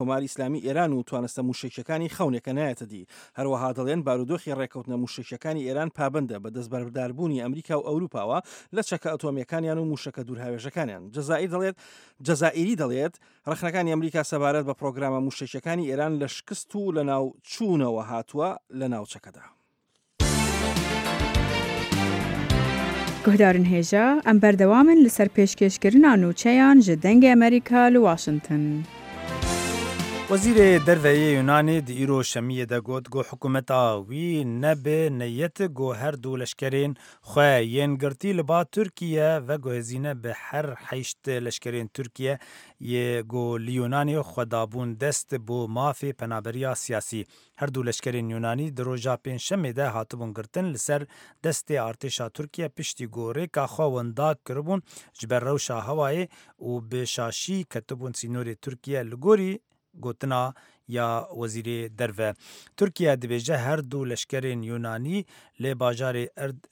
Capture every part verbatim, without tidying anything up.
کۆماری ئیسلامی ئێران و توانستە موشکەکانی خەونێکە نایەتە دی. هەروەها دەڵێن بارودۆخی ڕێکەوتنە موشکەکانی ئێران پابندە بە دەستبەرداربوونی ئەمریکا و ئەوروپاوە لە چەکە ئەتۆمیەکانیان و موشکە دوورهاوێژەکانیان. جەزائیر دەڵێت جەزائیری دەڵێت ڕخنەکانی ئەمریکا سەبارەت بە پرۆگرامە موشکەکانی ئێران لە شکست و لە ناو چوونەوە هاتووە لە ناوچەکەدا. گهدارن هێژە ئەم بەردەوامن لەسەر پێشکەشکردنا نوچەیان ji dengê Amerîka li Washington. Wezîrê Derveyê Yunanê di îro şemiyê de got got hikûmeta wî nebe neyet got her du leşkerên xwe yên girtî li ba Tirkiye ve guhezîne bi her heşt leşkerên Tirkiye yê got li Yunanê xwedabûn dest bo mafê penaberiya siyasî. Her du leşkerên Yunanî di roja pênşemê de hatibûn girtin li ser destê artêşa Tirkiye piştî got rêka xwe wenda kiribûn ji ber rewşa hewayê û bi şaşî ketibûn sînorê Tirkiye li gorî gotina ya wezîrê derve. Tirkiye dibêje her du leşkerên Yunanî lê bajarê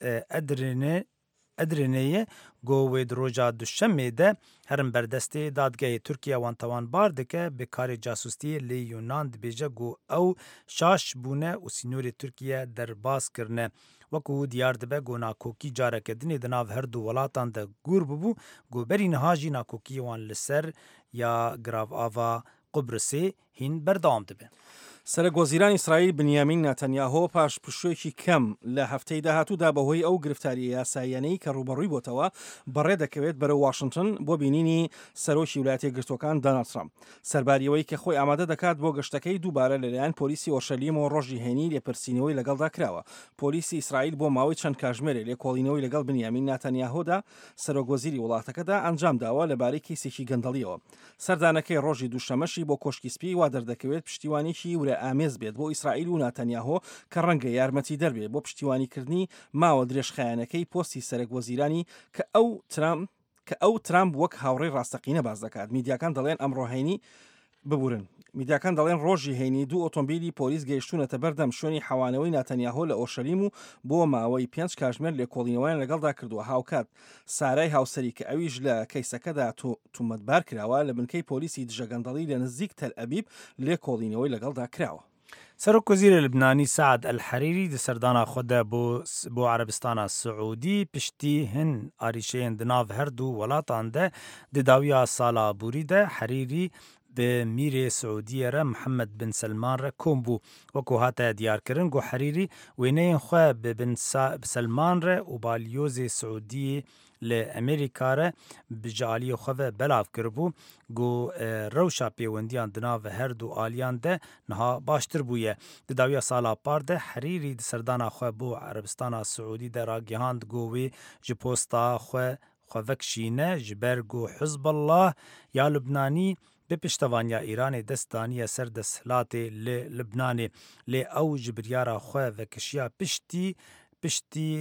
Edirnê Edirneyê got wê di roja duşemê de herin berdestê dadgehê Tirkiye wan tawanbar dike bi karê casûstiyê lê Yunan dibêje got ew şaş bûne û sînorê Tirkiye derbas kirine. Wekû diyar dibe got nakokî careke dinê di nav her du welatan de gûr bibû got berî niha jî nakokiyê wan li ser ya giravava Qubrusê hîn berdewam dibe. سەرۆکوەزیرانی ئیسرائیل بنیامین ناتەنیاهۆ پاش پشوویەکی کەم لە هەفتەی داهاتوودا بەهۆی ئەو گرفتاریە یاساییانەی کە ڕوبەڕووی بۆتەوە بەڕێ دەکەوێت بەرەو واشنگتن بۆ بینینی سەرۆکی ویلایەتە یەکگرتووەکان دۆناڵد ترامپ. سەرباریەوەی کە خۆی ئامادە دەکات بۆ گەشتەکەی دووبارە لەلایەن پۆلیسی ئۆرشەلیم و ڕۆژی هێنی لێپرسینەوەی لەگەڵدا کراوە. پۆلیسی ئیسرائیل بۆ ماوەی چەند کاتژمێرێک لێکۆڵینەوەی لەگەڵ بنیامین ناتەنیاهۆدا سەرۆکوەزیری وڵاتەکەدا ئەنجام داوە لەبارەی کەیسێکی گەندەڵیەوە. سەردانەکەی ڕۆژی دووشەمەشی بۆ کۆشکی سپی وا دەردەکەوێت پشتیوانیی ورە ئامێز بێت بۆ ئیسرائیل و ناتەنیاهۆ کە ڕەنگە یارمەتی دەربێت بۆ پشتیوانیکردنی ماوە درێژخایەنەکەی پۆستی سەرۆکوەزیرانی کە ئەو ترامپ کە ئەو ترامپ وەک هاوڕێی ڕاستەقینە باز دەکات. میدیاکان دەڵێن ئەمڕۆ هەینی ببورن. میدیاکان دەڵێن ڕۆژی هەینی دوو ئۆتۆمبیلی پۆلیس گەیشتونەتە بەردەم شوێنی حەوانەوەی ناتەنیاهۆ لە ئۆرشەلیم و بۆ ماوەی پێنج کاتژمێر لێکۆڵینەوەیان لەگەڵدا کردووە. هاوکات سارای هاوسەری کە ئەویش لە کەیسەکەدا تومەتبار کراوە لە بنکەی پۆلیسی دژەگەندەڵی لە نزیک تەل ئەبیب لێکۆڵینەوەی لەگەڵدا کراوە. سەرۆکوەزیرە لبنانی سعد الحەریری di serdana xwe de bo Erebistana Siûdî piştî hin arîşeyên di nav her du welatan de di dawiya sala Aborî de Herîrî bi Mîrê Siûdiyê re Mihemed bin Selman re kom bû. Wekû hate diyarkirin got Herîrî wêneyên xwe bi bin Selman re û balyozê Siûdiyê li Amerîka re bi ji aliyê xwe ve belav kiribû got rewşa pêwendiyan di nav her du aliyan de niha baştir bûye. Di dawiya sala par de Herîrî di serdana xwe bo Erebistana Siûdî de ragihand got wê ji posta xwe xwe vekişîne ji ber got Hizbullah ya Lubnanî bi piştevaniya Îranê dest daniye ser desthilatê li Lubnanê lê ew ji biryara xwe vekişiya piştî piştî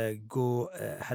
got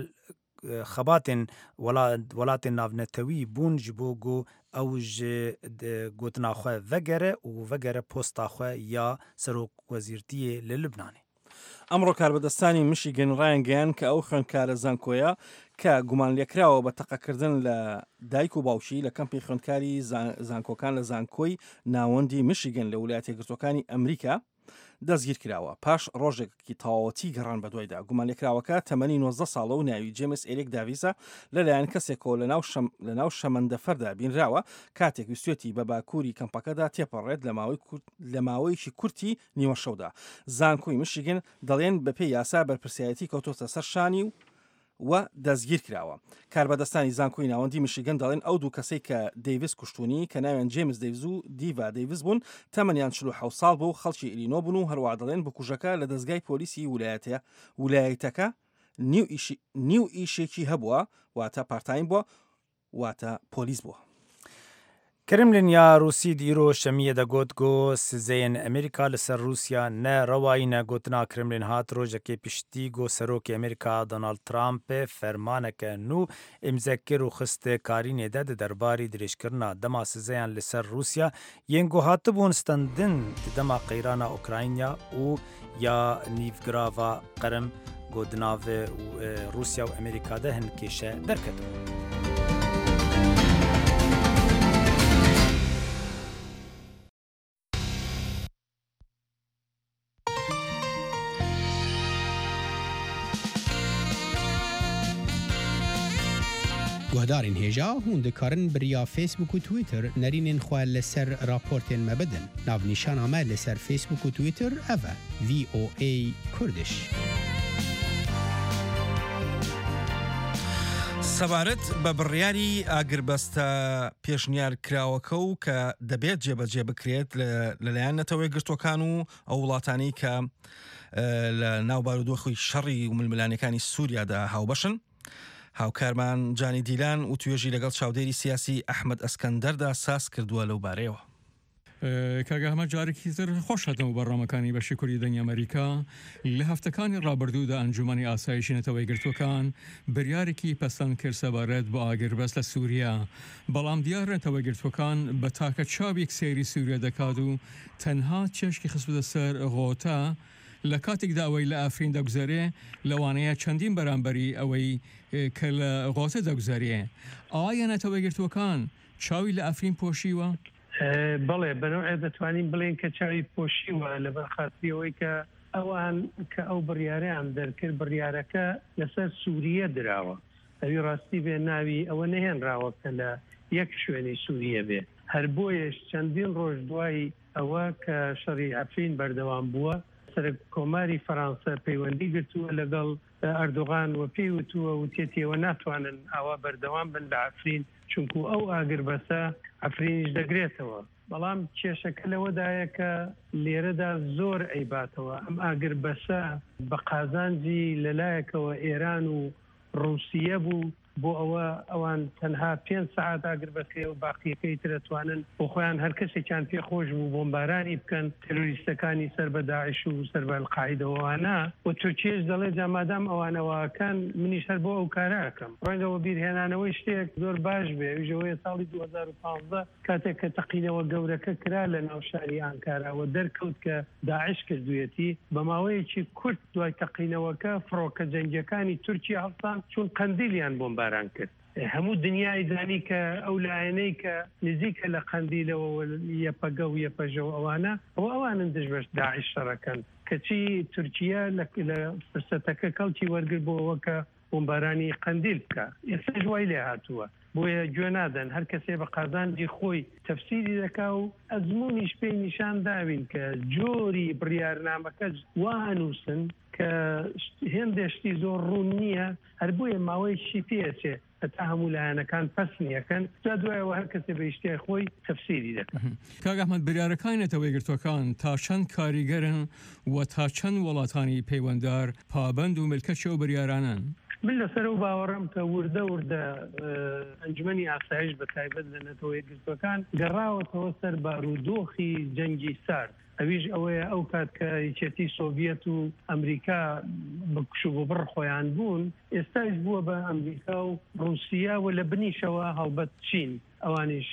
xebatên welatên navnetewî bûn ji bo got ew ji gotina xwe vegere û vegere posta xwe ya serokvezîrtiyê li Lubnanê. ئەمڕۆ کاربەدەستانی میشیگن ڕایانگەیان کە ئەو خوێندکارە زانکۆیە کە گومان لێکراوە بە تەقەکردن لە دایک و باوشی لە کەمپی خوێندکاری زانکۆکان لە زانکۆی ناوەندی میشیگن لە ویلایەتە یەکگرتووەکانی ئەمریکا دەستگیر کراوە. پاش ڕۆژێکی تەواوەتی گەڕان بە دوایدا. گومان لێکراوەکە تەمەنی نۆزدە ساڵە و ناوی جێمس ئێریک داڤیسە لەلایەن کەسێکەوە لە ناو شەمەندەفەردا بینراوە کاتێک ویستێتی بە باکووری کەمپەکەدا تێپەڕێت لە ماوەیەکی کورتی نیوە شەودا. زانکۆی میشیگن دەڵێن بەپێی یاسا بەرپرسایەتی کەوتۆتە سەر شانی و و دەستگیر کراوە. کاربەدەستانی زانکۆی ناوەندی میشیگن دەڵێن ئەو دوو کەسەی کە دەیڤس کوشتونی کە ناویان جێمس دەیڤز و دیڤا دەیڤز بوون تەمەنیان چل و حەوت ساڵ بوو خەڵکی ئیلینۆ بوون و هەروە دەڵێن بکوژەکە لە دەستگای پۆلیسی ویلایەتە ویلایەتەکە نیو ئیشێکی هەبووە واتە پارتایم بووە واتە پۆلیس بووە. کرملین یا روسی دیرو شمیه da got go sizeyên Amerîka li ser Rûsya ne rewayîne gotina Kremlin hat rojekê piştî go serokê Amerîka Donald Trumpê fermaneke nû imzekir û xiste karînê de di derbarî dirêjkirina dema sizeyan li ser Rûsya yên got hatibûn standin di dema qeyrana Ukrayna û ya nîvgirava Qerim got di navê Rûsya û Amerîka de hin kêşe derketin. گهدارین هیجا هون دکارن بریا فیسبوک و تویتر نرینین خواه لسر راپورتین مبدن ناو نیشان آمه لسر فیسبوک و تویتر اوه وی او ای کردش سەبارەت بە بڕیاری ئاگربەستە پێشنیار کراوەکە و کە دەبێت جێبەجێ بکرێت لەلایەن نەتەوەی گرتوەکان و ئەو وڵاتانەی کە لە ناو بارودۆخی شەڕی و ململانەکانی سووریادا هاوبەشن هاوکارمان جانی دیلان و توێژی لەگەڵ چاودێری سیاسی ئەحمەد ئەسکەندەردا ساس کردووە لەو بارەیەوە. کاگەهمە جارێکی تر خۆش هاتەوە بەڕامەکانی بەشی کوردی دەنگی ئەمریکا لە هەفتەکانی ڕابردوودا ئەنجومەنی ئاسایشی نەتەوەی گرتوەکان بڕیارێکی پەسەند کرد سەبارەت بۆ ئاگربەست لە سووریا بەڵام دیار نەتەوەی گرتوەکان بە تاکە چاوێک سەیری سووریا دەکات و تەنها چێشکی خستبووتە سەر غۆتا لە کاتێکدا ئەوەی لە ئافرین دەگوزارێ لەوانەیە چەندین بەرامبەری ئەوەی کە لە غۆتە دەگوزارێ ئایا نەتەوەی گرتوەکان چاوی لە ئافرین پۆشیوە؟ بەڵێ بەنەوەی دەتوانین بڵێن کە چاوی پۆشیوە لەبەر خاتریەوەی کە ئەوان کە ئەو بڕیارەیان دەرکرد بڕیارەکە لەسەر سووریە دراوە ئەوی ڕاستی بێ ناوی ئەوە نەهێنراوە کە لە یەک شوێنی سووریە بێ هەر بۆیەش چەندین ڕۆژ دوای ئەوە کە شەڕی ئەفرین بەردەوام بووە سەرک کۆماری فەڕەنسا پەیوەندی گرتووە لەگەڵ ئەردۆغان و پێی وتووە وتێتیەوە ناتوانن ئەوە بەردەوام بن لە ئەفرین چونکو ئەو ئاگربەسە ئەفرینیش دەگرێتەوە بەڵام کێشەکە لەوەدایە کە لێرەدا زۆر ئەیباتەوە ئەم ئاگربەسە بە قازانجی لەلایەکەوە ئێران و ڕووسیە بوو بۆ ئەوە ئەوان تەنها پێنج سەعات ئاگربەکەی و باقیەکەی ترەتوانن بۆ خۆیان هەر کەسێکیان پێ خۆش بوو بۆمبارانی بکەن تێرۆریستەکانی سەر بە داعش و سەر بە القاعیدەوەوانە و تورکیەش دەڵێ جامادام ئەوانەوەکان منیش هەر بۆ ئەو کارەکەم ڕەنگەوە بیرهێنانەوەی شتێک زۆر باش بێ ویژەوەی ساڵی دوو هەزار و پانزدە کاتێک کە تەقینەوە گەورەکە کرا لە ناو شاری ئانکاراوە دەرکەوت کە داعش کردوێتی بە ماوەیەکی کورت دوای تەقینەوەکە فڕۆکە جەنگیەکانی تورکیا هەڵسان چون قەندیلیان بۆمباران کرد هەموو دنیای زانی کە ئەو لایەنەی کە نزیکە لە قەندیلەوە یەپەگە و یەپەژە و ئەوانە ئەوە ئەوانن دژبەش داعش شەڕەکەن کەچی تورکیا لە فرسەتەکە کەڵکی وەرگر بۆەوە کە بۆمبارانی قەندیل بکە ئێستا جوای لێ هاتووە بۆیە گوێ نادەن هەر کەسێ بە قازانجی خۆی تەفسیری دەکا و ئەزممویش پێی نیشان داوین کە جۆری بڕیارنامەکە وانووسن کە هێندێشتی زۆر ڕوون نییە هەر بۆیە ماوەیەکی پێچێ تا هەموو لایەنەکان پەسنیەکەن جا دوایەوە هەر کەسێ بە یشتیای خۆی تەفسیری دەکەن. کاک ئەحمەد بریارەکانی نەتەوەی گرتوەکان تا چەند کاریگەرن و تا چەند وڵاتانی پەیوەنددار پابەند و ملکەچی ئەو بریارانن؟ من لەسەر و باوەڕم کە وردە وردە ئەنجومەنی ئاسایش بە تایبەت لە نەتەوەی گرتوەکان گەڕاوەتەوە سەر بارودۆخی جەنگی سارد ئەویش ئەوەیە ئەو کات کە یەکێتی سۆڤیەت و ئەمریکا بکش و بڕ خۆیان بوون ئێستاش بووە بە ئەمریکا و ڕووسیا و لە بنیشەوە هەڵبەت چین ئەوانیش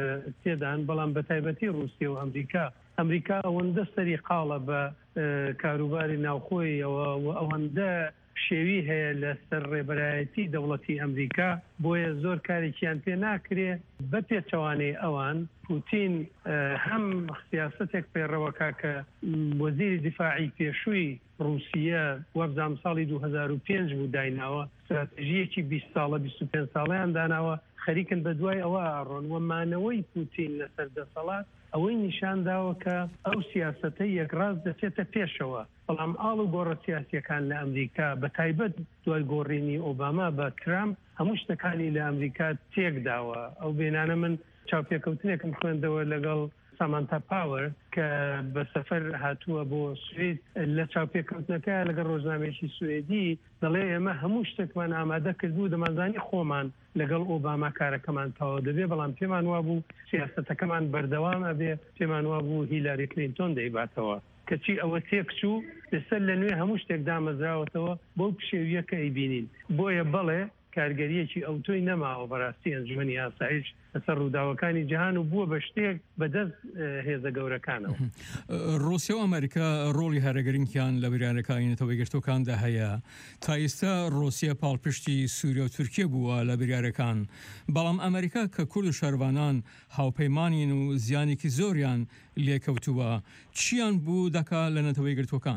تێدان بەڵام بە تایبەتی ڕووسیا و ئەمریکا ئەمریکا ئەوەندە سەری قاڵە بە کاروباری ناوخۆیەوە و ئەوەندە شێوی هەیە لە سەر ڕێبەرایەتی دەوڵەتی ئەمریکا بۆیە زۆر کارێکیان پێ ناکرێ بە پێچەوانەی ئەوان پوتین هەم سیاستێک پێڕەوەکە کە وەزیری دیفاعی پێشووی ڕووسیە وەبزام ساڵی دوو هەزار و پێنج بوو دایناوە استراتژیەکی بیست ساڵە بیست و پێنج ساڵیان داناوە خەریکن بە دوای ئەوە ئاڕۆن و مانەوەی پوتین لەسەر دەسەڵات ئەوەی نیشان داوە کە ئەو سیاسەتە یەکڕاز دەچێتە پێشەوە بەڵام ئاڵ و گۆڕە سیاسیەکان لە ئەمریکا بە تایبەت دوای گۆڕینی ئۆباما بە ترامپ هەموو شتەکانی لە ئەمریکا تێکداوە ئەو بێنانە من چاوپێکەوتنێکم خوێندەوە لەگەڵ سامانتا پاور کە بە سەفەر هاتووە بۆ سوید لە چاوپێکەوتنەکە لەگەڵ ڕۆژنامێکی سوێدی دەڵێ ئێمە هەموو شتێکمان ئامادە کردبوو دەمانزانی خۆمان لەگەڵ ئۆباما کارەکەمان تەواو دەبێ بەڵام پێمان وابوو سیاسەتەکەمان بەردەوام ئەبێ پێمان وابوو هیلاری کلینتۆن دەیباتەوە کەچی ئەوە تێکچوو لەسەر لە نوێ هەموو شتێک دامەزراوەتەوە بۆ پشێویە کە ئەیبینین بۆیە بەڵێ کارگەریەکی ئەوتۆی نەماوە بەڕاستی ئەنجومەنی ئاسایش لەسەر ڕووداوەکانی جیهان و بووە بە شتێک بەدەست هێزە گەورەکانەوە. ڕووسیا و ئەمریکا ڕۆڵی هەرەگرنگیان لە بریارەکانی نەتەوەی گرتوەکاندا هەیە تا ئێستا ڕووسیا پاڵپشتی سووریا و تورکیە بووە لە بریارەکان بەڵام ئەمریکا کە کورد و شەروانان هاوپەیمانین و زیانێکی زۆریان لێکەوتووە چیان بوو دەکا لە نەتەوەی گرتوەکان؟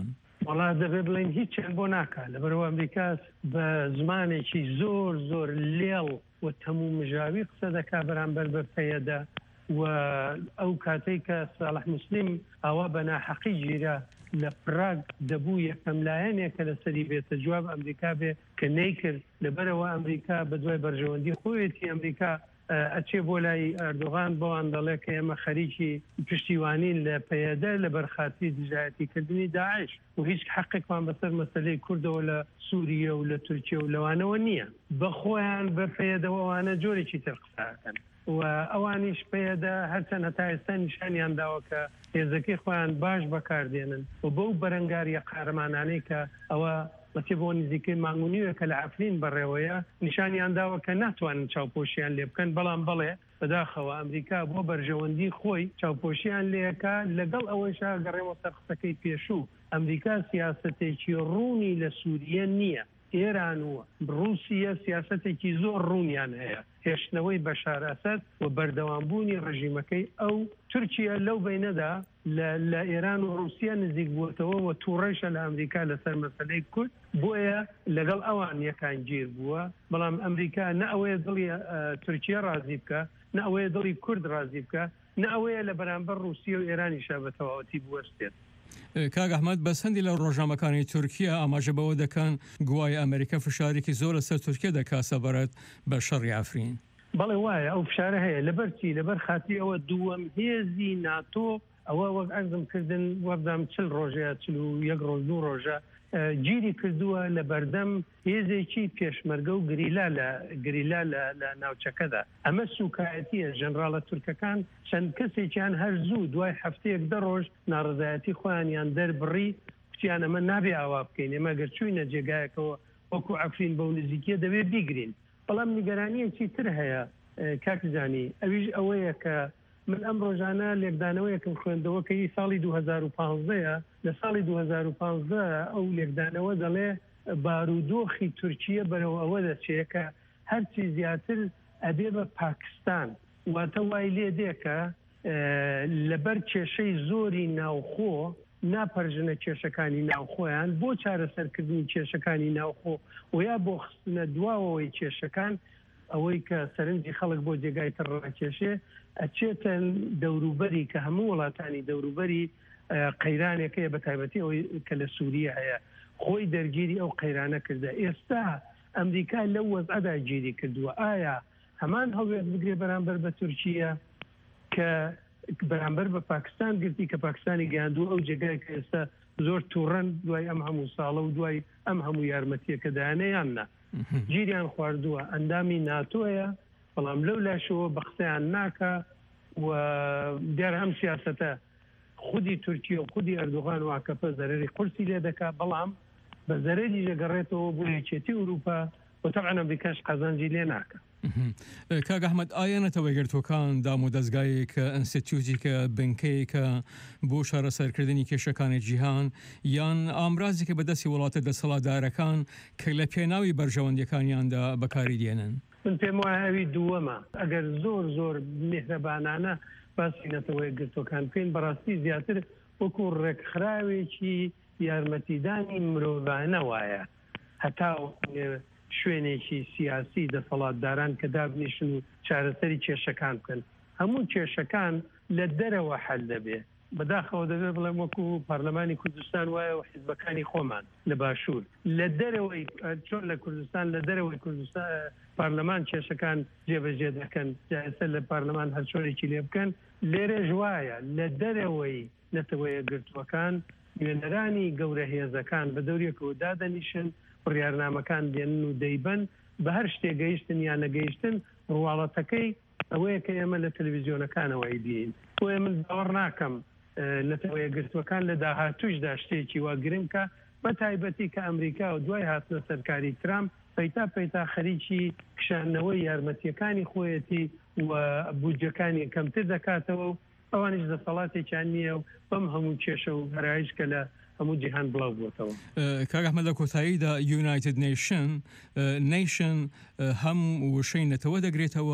وڵا دەبێ بڵین هیچیان بۆ ناکات لەبەرەوە ئەمریکا بە زمانێکی زۆر زۆر لێڵ و تەموو مژاوی قسە دەکا بەرامبەر بە پەیەدا و ئەو کاتەی کە ساڵح موسلیم ئەوە بە ناحەقی گیرە لە پراگ دەبوو یەکەم لایەنێکە لەسەری بێتە جواب ئەمریکا بێ کە نەیکرد لەبەرەوە ئەمریکا بە دوای بەرژەوەندی خۆیەتی ئەمریکا ئەچێ بۆ لای ئەردوغان بۆوان دەڵێ کە ئێمە خەریکی پشتیوانین لە پەیەدە لە بەرخاتی دژایەتیکردنی داعش و هیچ حەقێکمان بەسەر مەسەلەی کوردەوە لە سووریە و لە تورکیە و لەوانەوە نییە بە خۆیان بە پەیەدەوەوانە جۆرێکی تر قساکەن و ئەوانیش پەیەدە هەرچەند هەتا ئێستا نیشانیان داوە کە هێزەکەی خۆیان باش بەکاردێنن و بەو بەرەنگاریە قارەمانانەی کە ئەوە بەچێ بۆ نزیکەی مانگونیوە کە لە عەفرین بەڕێوەیە نیشانیان داوە کە ناتوانن چاوپۆشیان لێ بکەن بەڵام بڵێ بەداخەوە ئەمریکا بۆ بەرژەوەندی خۆی چاوپۆشیان لێەکە لەگەڵ ئەوەیشا گەڕێمە سەر قسەکەی پێشوو ئەمریکا سیاسەتێکی ڕوونی لە سووریە نییە ئێران و رووسیە سیاسەتێکی زۆر ڕوونیان هەیە هێشتنەوەی بەشار ئەسەد و بەردەوامبوونی ڕژیمەکەی ئەو تورکیا لەو بینەدا لە ئێران و رووسیا نزیک بووتەوە و تووڕێشە لە ئەمریکا لەسەر مەسەلەی کورد بۆیە لەگەڵ ئەوان یەکان گیر بووە بەڵام ئەمریکا نە ئەوەیە دڵی تورکیا ڕازی بکە نە ئەوەیە دڵی کورد ڕازی بکە نە ئەوەیە لە بەرامبەر رووسیا و ئێرانیشا بە تەواوەتی بوەستێت. کاک ئەحمەد بەسەندی لە ڕۆژنامەکانی تورکیا ئاماژە بەوە دەکەن گوای ئەمریکا فشارێکی زۆر لەسەر تورکیا دەکات سەبارەت بە شەڕی عەفرین. بەڵێ وایە ئەو فشارە هەیە لەبەرچی لەبەر خاتی ئەوە دووەم هێزی ناتۆ ئەوە وەک ئەرزم کردن وەردام چل ڕۆژەیە چل و یەک ڕۆژ دوو ڕۆژە گیری کردووە لە بەردەم هێزێکی پێشمەرگە و گریلا لە گریلا لە ناوچەکەدا ئەمە سوکایەتیە ژەنراڵە تورکەکان چەند کەسێکیان هەر زوو دوای هەفتەیەک دە ڕۆژ ناڕزایەتی خۆیانیان دەربڕی کوتیان ئەمە نابێ ئاوا بکەین ئێمە گەر چووینە جێگایەکەوە وەکو عەفرین بەو نزیکیە دەبێت بیگرین بەڵام نیگەرانیەکی تر هەیە کاکزانی ئەویش ئەوەیە کە من ئەم ڕۆژانە لێکدانەوەیەکم خوێندەوە کە هی ساڵی دوو هەزار و پانزدەیە لە ساڵی دوو هەزار و پانزدە ئەو لێکدانەوە دەڵێ بارودۆخی تورکیە بەرەو ئەوە دەچێت کە هەرچی زیاتر ئەبێ بە پاکستان واتە وای لێ دێکە لەبەر کێشەی زۆری ناوخۆ ناپەرژنە کێشەکانی ناوخۆیان بۆ چارەسەرکردنی کێشەکانی ناوخۆ و یا بۆ خستنە دواوەوەی کێشەکان ئەوەی کە سەرنجی خەڵک بۆ جێگای تر ڕاکێشێ ئەچێتە دەوروبەری کە هەموو وڵاتانی دەوروبەری قەیرانێکەیە بە تایبەتی ئەوەی کە لە سووریە هەیە خۆی دەرگیری ئەو قەیرانە کردە ئێستا ئەمریکا لەو وەزعەدا گیری کردووە ئایا هەمان هەوڵێت بگرێ بەرامبەر بە تورکیە کە بەرامبەر بە پاکستان گرتی کە پاکستانی گەیاندووە ئەو جێگای کە ئێستا زۆر تووڕەن دوای ئەم هەموو ساڵە و دوای ئەم هەموو یارمەتیەکە دایانەیان نا گیریان خواردووە ئەندامی ناتۆیە بەڵام لەو لاشەوە بە قسەیان ناکە و دیارە ئەم سیاسەتە خودی تورکیە و خودی ئەردوغان و ئاکەپە زەرەری قورسی لێ دەکا بەڵام بە زەرەری دەگەڕێتەوە بۆ یەکێتی ئوروپا و تەبعەن ئەمریکاش قەزانجی لێ ناکە. کاک ئەحمەد ئایا نەتەوەی گرتوەکان دام و دەستگایەکە ئەنستیتیوتێکە بنکەیەکە بۆ شارەسەرکردنی کێشەکانی جیهان یان ئامرازی کە بەدەستی وڵاتە دەسەڵاتدارەکان کە لە پێناوی بەرژەوەندەکانیاندا بەکاری دێنن؟ من پێم وایە ئەوی دووەمە ئەگەر زۆر زۆر میهرەبانانە باسی نەتەوەی گرتوەکان بکەین بەڕاستی زیاتر وەکو ڕێکخراوێکی یارمەتیدانی مرۆڤانە وایە هەتا شوێنێکی سیاسی دەسەڵاتداران کە دابنیشن و چارەسەری کێشەکان بکەن هەموو کێشەکان لە دەرەوە حەل دەبێ بەداخەوە دەبێت بڵێم وەکو پارلەمانی کوردستان وایە و حیزبەکانی خۆمان لە باشوور لە دەرەوەی چۆن لە کوردستان لە دەرەوەی کوردستان پارلەمان کێشەکان جێبەجێ دەکەن جایسە لە پارلەمان هەر چۆنێکی لێ بکەن لێرەش وایە لە دەرەوەی نەتەوەیە گرتووەکان نوێنەرانی گەورە هێزەکان بە دەوریەکەوە دادەنیشن بڕیارنامەکان دێنن و دەیبەن بە هەر شتێک گەیشتن یان نەگەیشتن ڕواڵەتەکەی ئەوەیە کە ئێمە لە تەلەڤیزیۆنەکانەوەی بین بۆیە من باوەڕ ناکەم نەتەوەیە گرتوەکان لە داهاتووشدا شتێکی وا گرنگکە بە تایبەتی کە ئەمریکا و دوای هاتنە سەرکاری ترامپ پەیتا پەیتا خەریکی کشانەوەی یارمەتیەکانی خۆیەتی و بودجەکانی کەمتر دەکاتەوە و ئەوانش دەسەڵاتێکیان نییە و بەم هەموو کێشە و هەرایش کە لە هەموو جیهان بڵاو بووتەوە. کاک ئەحمەد لە کۆتاییدا یونایتد نیشن نیشن هەم وشەی نەتەوە دەگرێتەوە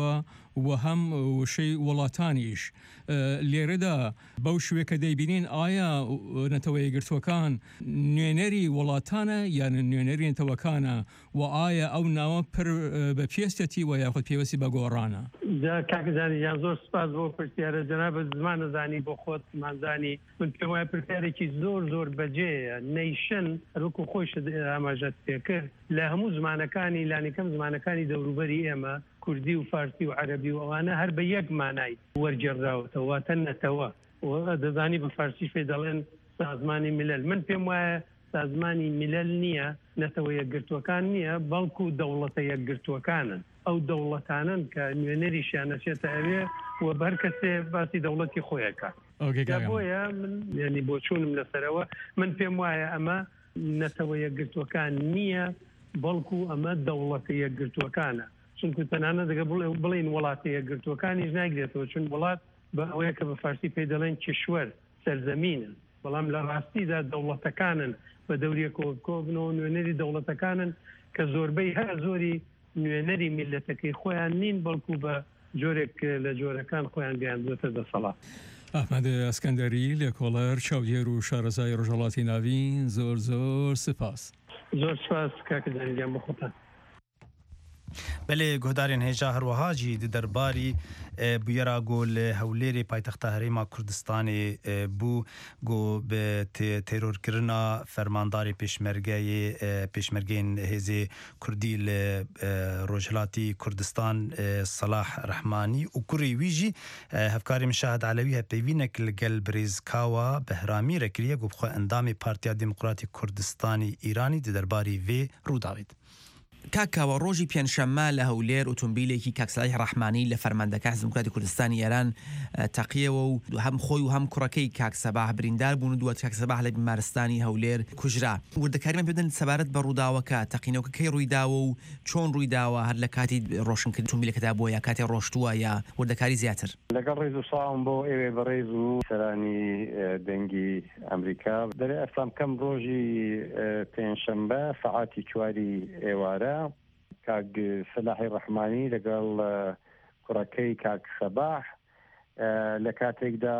و هەم وشەی وڵاتانیش لێرەدا بەو شوێ کە دەیبینین ئایا نەتەوە یەکگرتووەکان نوێنەری وڵاتانە یان نوێنەری نەتەوەکانە و ئایا ئەو ناوە پر بە پێستێتی و یاخود پێوەستی بە گۆڕانە؟ کاکزانی یان زۆر سپاس بۆ پرسیارە جەنابەت زمانەزانی بۆ خۆت مانزانی من پێم وایە پرسیارێکی زۆر زۆر بەجێیە نەیشن هەروەکو خۆش ئاماژەت پێکرد لە هەموو زمانەکانی لانیکەم زمانەکانی دەوروبەری ئێمە کوردی و فارسی و عەرەبی و ئەوانە هەر بە یەک مانای وەرجێڕراوەتەوە واتە نەتەوە و دەزانی بە فارسی فێ دەڵێن سازمانی ملل من پێم وایە سازمانی ملل نییە نەتەوە یەکگرتووەکان نییە بەڵکو دەوڵەتە یەکگرتووەکانن ئەو دەوڵەتانن کە نوێنەریشیان ئەچێتە ئەوێ و بەر کەسێ باسی دەوڵەتی خۆیەکە بۆیە من ینی بۆ چوونم لەسەرەوە من پێم وایە ئەمە نەتەوە یەکگرتووەکان نییە بەڵکو ئەمە دەوڵەتە یەکگرتووەکانە چونکو تەنانە دەگە بڵین وڵاتە یەکگرتووەکانیش ناگرێتەوە چون وڵات بە ئەوەیە کە بە فارسی پێی دەڵێن کشوەر سەرزەمینن بەڵام لە ڕاستیدا دەوڵەتەکانن بە دەوریە کۆبنەوە نوێنەری دەوڵەتەکانن کە زۆربەی هەر زۆری نوێنەری میلەتەکەی خۆیان نین بەڵکو بە جۆرێک لە جۆرەکان خۆیان گەیاندوێتە دەسەڵات. ئەحمەد ئەسکەندەری لێکۆڵەر چاودێر و شارەزای ڕۆژهەڵاتی ناوین زۆر زۆر سپاس. زۆر سپاس کاکزانیان بۆ خۆتان. بەلێ گۆدارێن هێژا هەروەهاجی دەرباری بویێرا گۆ لە هەولێری پایتەختە هەرێما کوردستانی بوو گۆ بە تێرۆرکردنا فەرمانداری پێشمەرگەی پێشمەرگەین هێزێ کوردی لە ڕۆژهەڵاتی کوردستان سەلاح ڕەحمانی و کوڕی ویژی هەفکاری مشاهد عەلەوی هەپەیوینێک لەگەل برێزکاوە بەهرامی ڕێکریە گۆ بخوا ئەندامی پارتیا دیموکراتی کوردستانی ئیرانی دەرباری وێ ڕووداوێت. کاکاوە ڕۆژی پێنجشەممە لە هەولێر ئۆتۆمبیلێکی کاکسەڵاحی ڕەحمانی لە فەرماندەکە حزب دیموکراتی کوردستانی ئێران تەقیەوە و هەم خۆی و هەم کوڕەکەی کاکسەباح بریندار بوون و دووە کاکسەباح لە بیمارستانی هەولێر کوژرا. وردەکاریمان پێ بدەن سەبارەت بە ڕووداوەکە تەقینەوەکە کەی ڕوویداوە و چۆن ڕوویداوە هەر لە کاتی ڕۆشنکردن ئۆتۆمبیلەکەدا بووە یا کاتی ڕۆشتووە یا وردەکاری زیاتر. لەگەڵ ڕێز و ساڵم بۆ ئێوێ بەڕێز و سەرانی دەنگی ئەمریکا دەرێ ئەسلام کەم ڕۆژی پێنجشەممە سەعاتی چواری ئێوارە کاک سەلاحی ڕەحمانی لەگەڵ کوڕەکەی کاک سەباح لە کاتێکدا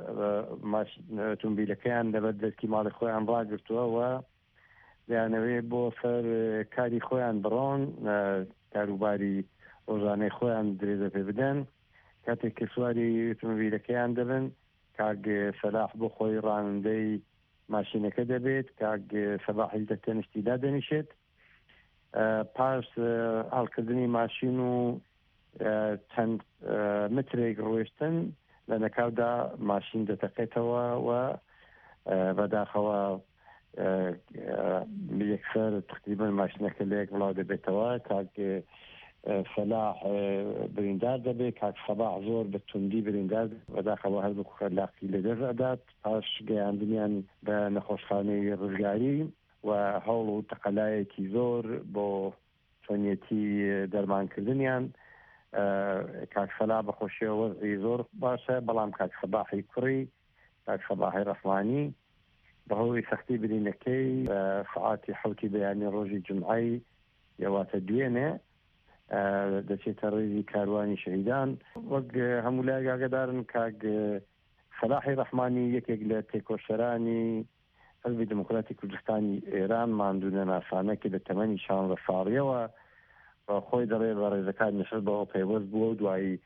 ئۆتۆمبیلەکەیان لەبەر دەستی ماڵی خۆیان ڕاگرتووە دەیانەوێ بۆ سەر کاری خۆیان بڕۆن کاروباری ڕۆژانەی خۆیان درێژە پێ بدەن کاتێک کە سواری ئۆتۆمبیلەکەیان دەبن کاک سەلاح بۆ خۆی ڕانندەی ماشینەکە دەبێت کاک سەباحی لە تەنیشتیدا دەنیشێت پاش هەڵکردنی ماشین و چەند مترێک ڕۆیشتن لە نەکاودا ماشین دەتەقێتەوە و بەداخەوە یەکسەر تقریبا ماشینەکە لە یەک وڵاو دەبێتەوە کاک سەلاح بریندار دەبێت کاک سەباح زۆر بە توندی بریندار بەداخەوە هەردوو خەرلاقی لەدەست ئەدات پاش گەیاندنیان بە نەخۆشخانەی ڕزگاری و هەوڵ و تەقەلایەکی زۆر بۆ چۆنیەتی دەرمانکردنیان کاک سەلاح بەخۆشیەوە وەزعی زۆر باشە بەڵام کاک سەباحی کوڕی کاک سەباحی ڕەحمانی بەهۆی سەختی برینەکەی سەعاتی حەوتی بەیانی ڕۆژی جمعەی یەواتە دوێنێ دەچێتە ڕێزی کاروانی شەهیدان وەک هەموو لای ئاگادارن کاک سەلاحی ڕەحمانی یەکێک لە تێکۆشەرانی حزبی دیموکراتی کوردستانی ئێران ماندوونە ناسانە کە لە تەمەنی شانزدە ساڵیەوە خۆی دەڵێ بە ڕێزەکانی حزب بەوە پەیوەست بووە و دوایی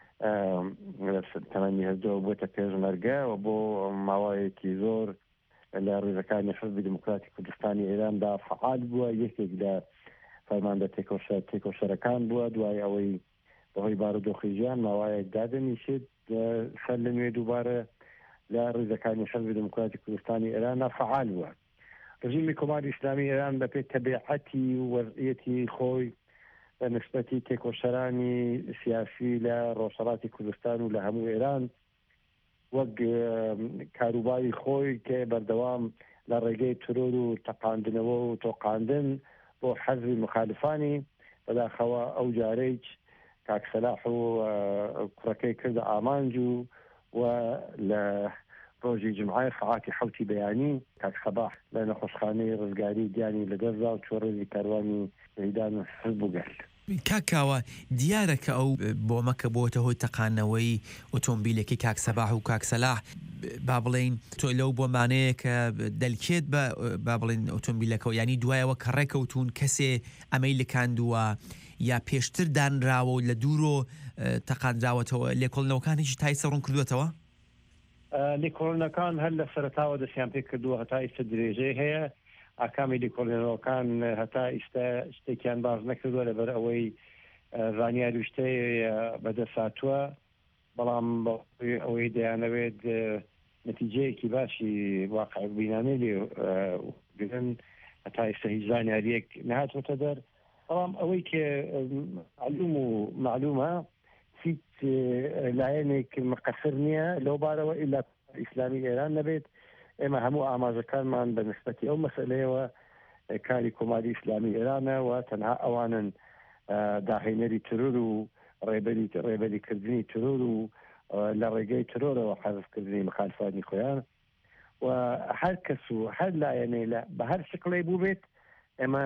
تەمەنی هەردووە بووەتە پێشمەرگە و بۆ ماوەیەکی زۆر لە ڕێزەکانی حزبی دیموکراتی کوردستانی ئێراندا فعال بووە یەکێک لە فەرماندە تێکۆشەرەکان بووە دوای ئەوەی بەهۆی بارودۆخی ژیان ماوەیەک دادەنیشێت سەر لە نوێ دووبارە لە ڕێزەکانی حزبی دیموکراتی کوردستانی ئێران فعال بووە. ڕژیمی کۆماری ئیسلامی ئێران بە پێی تەبیعەتی و وەضعیەتی خۆی بە نسبەتی تێکۆشەرانی سیاسی لە ڕۆژهەڵاتی کوردستان و لە هەموو ئێران وەک کاروباری خۆی کە بەردەوام لە ڕێگەی ترۆر و تەقاندنەوە و تۆقاندن بۆ حەزبی مخالفانی بەداخەوە ئەو جارەیەک کاک سەلاح و کوڕەکەی کردە ئامانج و و لە ڕۆژی جمعای سەعاتی حەوتی بەیانی کاک سەباح لە نەخۆشخانەی ڕزگاری دیانی لەدەستدا و چۆ ڕێزی کاروانی شەهیدان حزب بووگەل. کاکاوە دیارەکە ئەو بۆ مەکە بۆتە هۆی تەقانەوەی ئۆتۆمبیلێکی کاکسەباح و کاکسەلاح با بڵێن تۆ لەو بۆمانەیە کە دەلکێت بە با بڵێن ئۆتۆمبیلەکەەوە ینی دوایەوە کە ڕێکەوتون کەسێ ئەمەی لکاندووە یا پێشتر دانراوە و لە دوورۆ تەقاندراوەتەوە لێکۆڵنەوەکانیشی تایسە ڕوون کردوێتەوە؟ لێکۆڵنەکان هەر لە سەرتاوە دەستیان پێ کردووە هەتا ئیستا درێژەی هەیە ئاکامی لێکۆڵنەوەکان هەتا ئیستا شتێکیان باز نەکردووە لەبەر ئەوەی زانیاری شتەی بەدەساتووە بەڵام ئەوەی دەیانەوێت نتیجەیەکی باشی واقع بینانەی لێگرن هەتا ئیستا هیچ زانیاریەک نهاتوەتە دەر بەڵام ئەوەی کە معلوم و معلومە هیچ لایەنێک مقەسر نییە لەو بارەوە ئیلا ئیسلامی ئێران نەبێت ئێمە هەموو ئاماژەکانمان بە نسبەتی ئەو مەسئلەیەوە کاری کۆماری ئیسلامی ئێرانە و تەنها ئەوانن داهێنەری ترور و ڕێبەری ڕێبەریکردنی ترور و لە ڕێگەی ترۆرەوە حەزفکردنی مخالفانی خۆیان و هەر کەس و هەر لایەنێ بە هەر شکڵی بوو بێت ئێمە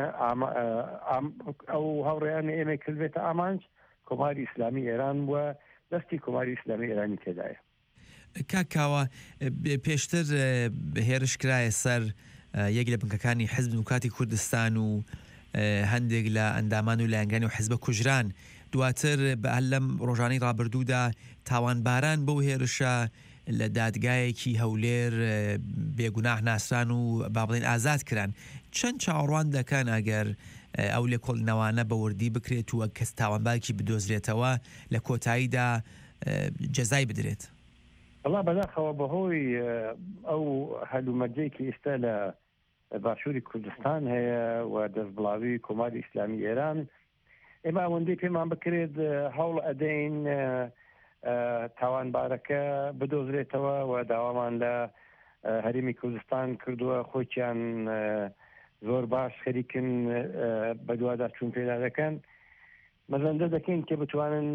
ئەو هەوڕێیان ئێمە کردبێتە ئامانج کۆماری ئیسلامی ئێران وە دەستی کۆماری ئیسلامی ئێرانی تێدایە. کاکاوە پێشتر هێرش کرایە سەر یەک لە بنکەکانی حیزب دموکراتی کوردستان و هەندێک لە ئەندامان و لایەنگانی و حیزبە کوژران دواتر بە هەر لەم ڕۆژانەی ڕابردوودا تاوانباران بەو هێرشە لە دادگایەکی هەولێر بێگوناح ناسران و با بڵێن ئازاد کران چەند چاوەڕوان دەکەن ئەگەر ئەو لێکۆڵنەوانە بە وردی بکرێت و کەس تاوانبارێکی بدۆزرێتەوە لە کۆتاییدا جەزای بدرێت؟ والله بەداخەوە بەهۆی ئەو هەلومەرجەیەکی ئێستا لە باشووری کوردستان هەیە و دەستبڵاوی کۆماری ئیسلامی ئێران ئێمە ئەوەندەی پێمان بکرێت هەوڵ ئەدەین تاوانبارەکە بدۆزرێتەوە و داوامان لە هەرێمی کوردستان کردووە خۆیان زۆر باش خەریکن بە دووادار چوون پێدا دەکەن مەزەندە دەکەین کە بتوانن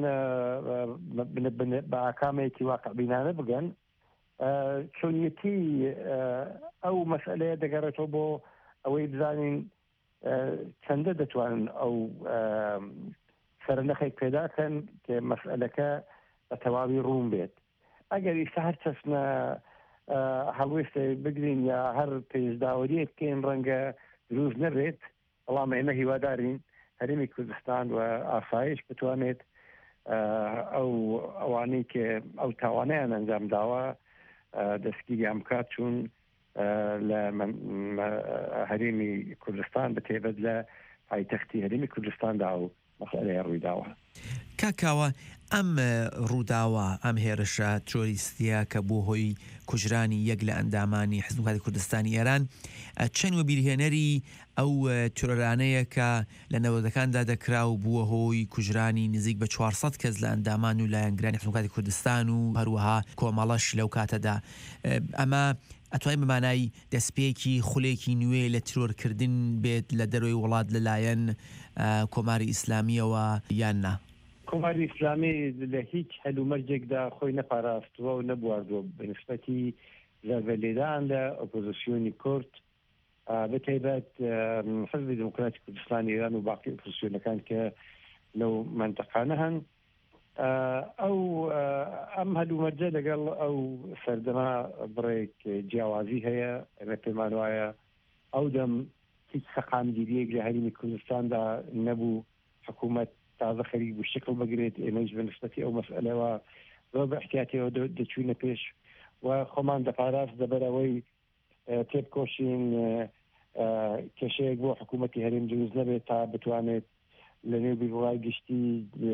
بە ئاکامێکی واقع بینانە بگەن چۆنیەتی ئەو مەسئلەیە دەگەڕێتەوە بۆ ئەوەی بزانین چەندە دەتوانن ئەو سەرنەخێک پێداکەن کە مەسئلەکە بە تەواوی ڕوون بێت ئەگەر ئیستا هەر چەسنە هەڵوێستە بگرین یا هەر پێشداوەریەک بکەین ڕەنگە دروست نەبێت بەڵام ئێمە هیوادارین هەرێمی کوردستان و ئاسایش بتوانێت ئەو ئەوانەی کە ئەو تاوانیان ئەنجام داوە دەستگیریان بکات چون لە هەرێمی کوردستان بتێبێت لە پایتەختی هەرێمی کوردستاندا و مەسئلەیە ڕوویداوە. کاکاوە ئەم ڕووداوە ئەم هێرشە تۆریستیە کە بۆ هۆی کوژرانی یەک لە ئەندامانی حیزب دموکراتی کوردستانی ئێران چەند وەبیرهێنەری ئەو تۆرانەیە کە لە نەوەدەکاندا دەکرا و بووە هۆی کوژرانی نزیک بە چوارسەد کەس لە ئەندامان و لایەنگرانی حیزب دموکراتی کوردستان و هەروەها کۆمەڵەش لەو کاتەدا ئەمە ئەتوانین بەمانای دەستپێکی خولێکی نوێ لە ترۆرکردن بێت لە دەروی وڵات لەلایەن کۆماری ئیسلامیەوە یان نا؟ کۆماری ئیسلامی لە هیچ هەلومەرجێکدا خۆی نەپاراستووە و نەبواردووە بەنسبەتی زەربەلێدان لە ئۆپۆزیسیۆنی کورد بەتایبەت حیزبی دموکراتی کوردستانی ئێران و باقی ئۆپۆزیسیۆنەکان کە لەو منتەقانە هەن ئەو ئەم هەلومەرجە لەگەڵ ئەو سەردەما بڕێک جیاوازی هەیە ئەمە پێمان وایە ئەو دەم هیچ سەقامگیریەک لە هەرێمی کوردستاندا نەبوو حکوومەت تازە خەریک بوو شکل بگرێت ئێمەش بەنسبەتی ئەو مەسئلەوە زۆر بە احتیاتەوە دەچوونە پێش و خۆمان دەپاراست دەبەرەوەی تێبکۆشین کێشەیەک بۆ حکوومەتی هەرێم دروست نەبێت تا بتوانێت لە نێو بیرڕای گشتی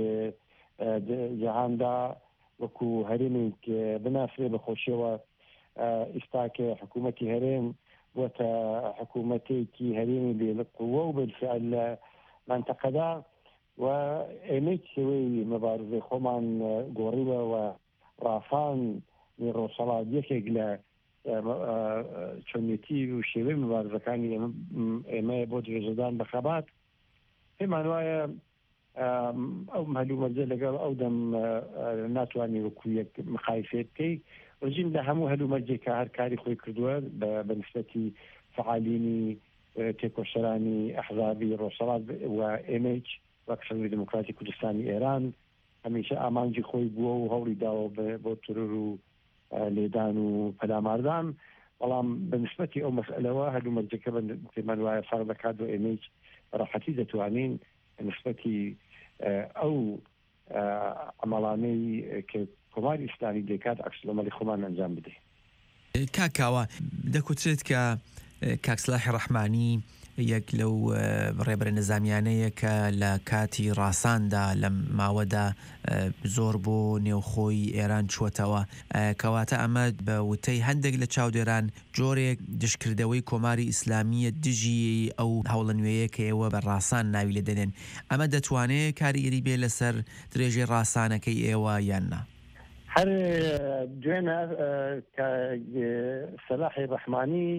جەهاندا وەکو هەرێمێک بناسرێ بەخۆشیەوە ئێستاکە حکوومەتی هەرێم وەتە حکوومەتێکی هەرێمی بێ لە قووە و بالفعل لە منتەقەدا و ئێمەی شێوەی مەبارزەی خۆمان گۆڕیوە و ڕافان ڕۆژهەڵات یەکێک لە چۆنیەتی و شێوەی مەبارزەکانی ئێمە بۆ درێژەدان بەخەبات پێمان وایە ئەو هەلومەرجە لەگەڵ ئەو دەم ناتوانانی وەکو یەک مخایفێت بکەی ڕژیم لە هەموو هەلومەرجێکە هەر کاری خۆی کردووە بە نسبەتی فعالینی تێکۆشەرانی ئەحزابی ڕۆژهەڵات و ئێمەیچ وەک حزبی دموکراتی کوردستانی ئێران هەمیشە ئامانجی خۆی بووە و هەوڵی داوە بۆ ترور و لێدان و پەلاماردان، بەڵام بەنسبەتی ئەو مەسئلەوە هەردوو مەرجەکە پێمان وایە فەرق دەکات و ئێمەی بەڕەحەتی دەتوانین بەنسبەتی ئەو عمەڵانەی کە کۆماری ئیسلامی دەکات عەکسالعمەلی خۆمان ئەنجام بدەین. کاکاوە دەکوترێت کە کاک سلاحی ڕەحمانی یەک لەو ڕێبەرە نەزامیانەیە کە لە کاتی ڕاساندا لە ماوەدا زۆر بۆ نێوخۆی ئێران چوەتەوە، کەواتە ئەمە بە وتەی هەندێک لە چاودێران جۆرێک دشکردەوەی کۆماری ئیسلامیە دژی ئەو هەوڵە نوێیە کە ئێوە بە ڕاسان ناوی لە دەنێن، ئەمە دەتوانێت کاریگەری بێ لەسەر درێژەی ڕاسانەکەی ئێوە یان نا؟ هەر دوێنە سەلاحی ڕەحمانی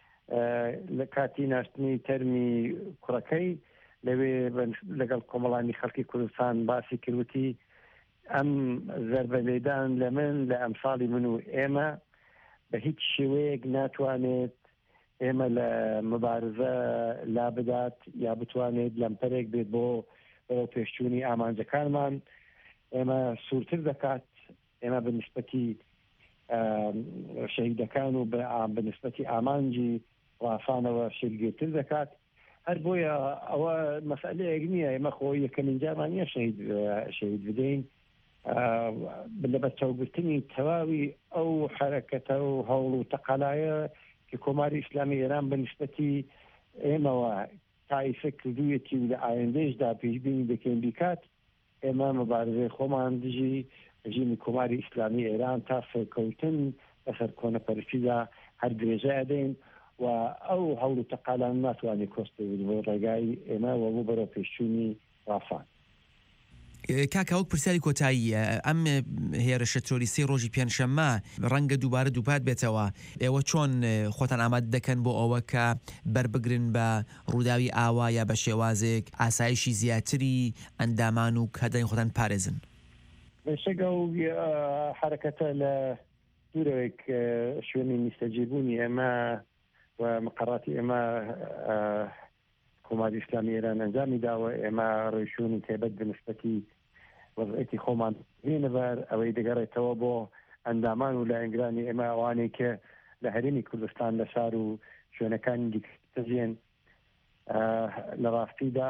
لە کاتی ناشتنی تەرمی کوڕەکەی لەوێ لەگەڵ کۆمەڵانی خەڵکی کوردستان باسی کردوتی ئەم زەربە لێدان لە من لە ئەمساڵی من و ئێمە بە هیچ شێوەیەک ناتوانێت ئێمە لە مبارزە لا بدات یا بتوانێت لەمپەرێک بێت بۆ بۆ پێشچوونی ئامانجەکانمان، ئێمە سوورتر دەکات، ئێمە بەنسبەتی شەهیدەکان و بەنسبەتی ئامانجی ڕاسانەوە شێرگێتر دەکات. هەر بۆیە ئەوە مەسئلەیەک نییە، ئێمە خۆی یەکەمین جارمان نییە شەهید بدەین لە بەرچاوگرتنی تەواوی ئەو حەرەکەتە و هەوڵ و تەقەلایە کە کۆماری ئیسلامی ئێران بەنسبەتی ئێمەوە تایفە کردوویەتی و لە ئایندەیشدا پێشبینی دەکەین بیکات. ئێمە مبارزەی خۆمان دژی ژینی کۆماری ئیسلامی ئێران تا سەرکەوتن لەسەر کۆنەپەرستیدا هەر درێژە ئەدەین و ئەو هەوڵ و تەقالان ناتوانێت کۆست بێت بۆ ڕێگای ئێمە و بۆ بەرەو پێشچوونی ڕاسان. کاکا وەک پرسیاری کۆتایی ئەم هێرشە تۆریسی ڕۆژی پێنجشەممە ڕەنگە دووبارە دووپات بێتەوە، ئێوە چۆن خۆتان ئامادە دەکەن بۆ ئەوە کە بەربگرن بە ڕووداوی ئاوا یا بە شێوازێک ئاسایشی زیاتری ئەندامان و کەدەین خۆتان پارێزن؟ بەشەگە و حرەکەتە لە دوورەوەیک شوێنی میستەجیبوونی ئێمە و مقڕاتی ئێمە کۆماری ئیسلامی ئێران ئەنجامی داوە، ئێمە ڕێشوونی تێبەت بنسبەتی وەزعەتی خۆمان بێنەبەر ئەوەی دەگەڕێتەوە بۆ ئەندامان و لە ئەنگرانی ئێمە ئەوانەی کە لە هەرێمی کوردستان لە شار و شوێنەکانی دیکەژێن لە ڕاستیدا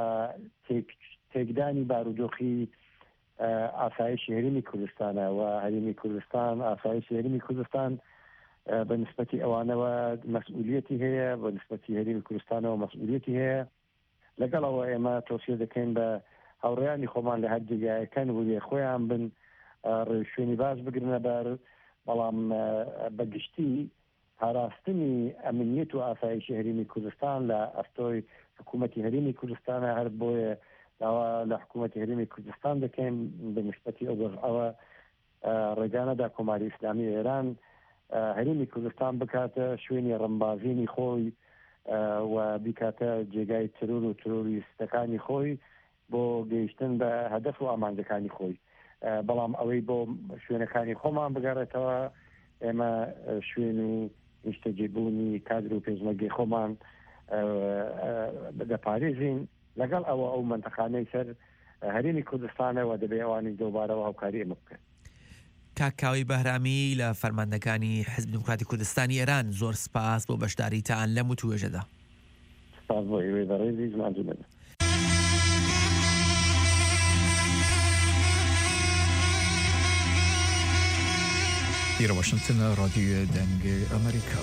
تێکدانی بارودۆخی ئاسایشی هەرێمی کوردستانە و هەرێمی کوردستان ئاسایشی هەرێمی کوردستان بەنسبەتی ئەوانەوە مەسئولیەتی هەیە، بەنسبەتی هەرێمی کوردستانەوە مەسئولیەتی هەیە. لەگەڵەوە ئێمە تۆسیە دەکەین بە هاوڕێیانی خۆمان لە هەر جێگایەکان وریە خۆیان بن ڕێشوێنی باش بگرنە بەر، بەڵام بەگشتی پاراستنی ئەمنیەت و ئاسایشی هەرێمی کوردستان لە ئەستۆی حکوومەتی هەرێمی کوردستانە، هەر بۆیە داوا لە حکوومەتی هەرێمی کوردستان دەکەین بەنسبەتی ئەو ئەوە ڕێگانەدا کۆماری ئیسلامی ئێران هەرێمی کوردستان بکاتە شوێنی ڕەمبازینی خۆی و بیکاتە جێگای ترور و تروریستەکانی خۆی بۆ گەیشتن بە هەدەف و ئامانجەکانی خۆی، بەڵام ئەوەی بۆ شوێنەکانی خۆمان بگەڕێتەوە ئێمە شوێن و نیشتەجێبوونی کادر و پێشمەرگەی خۆمان دەپارێزین. لەگەڵ ئەوە ئەو منتەقانەی سەر هەرێمی کوردستانەوە دەبێ ئەوانی دۆبارەوە هاوکاری ئێمە بکەن. کاکاوی بەهرامی لە فەرماندەکانی حزب دموکراتی کوردستانی ئێران، زۆر سپاس بۆ بەشداریتان لەم وتوێژەدا. سپاس بۆ ئێوەی بەڕێزی زمانجوولەنە. Hier Washington, Radio Denge Amerika.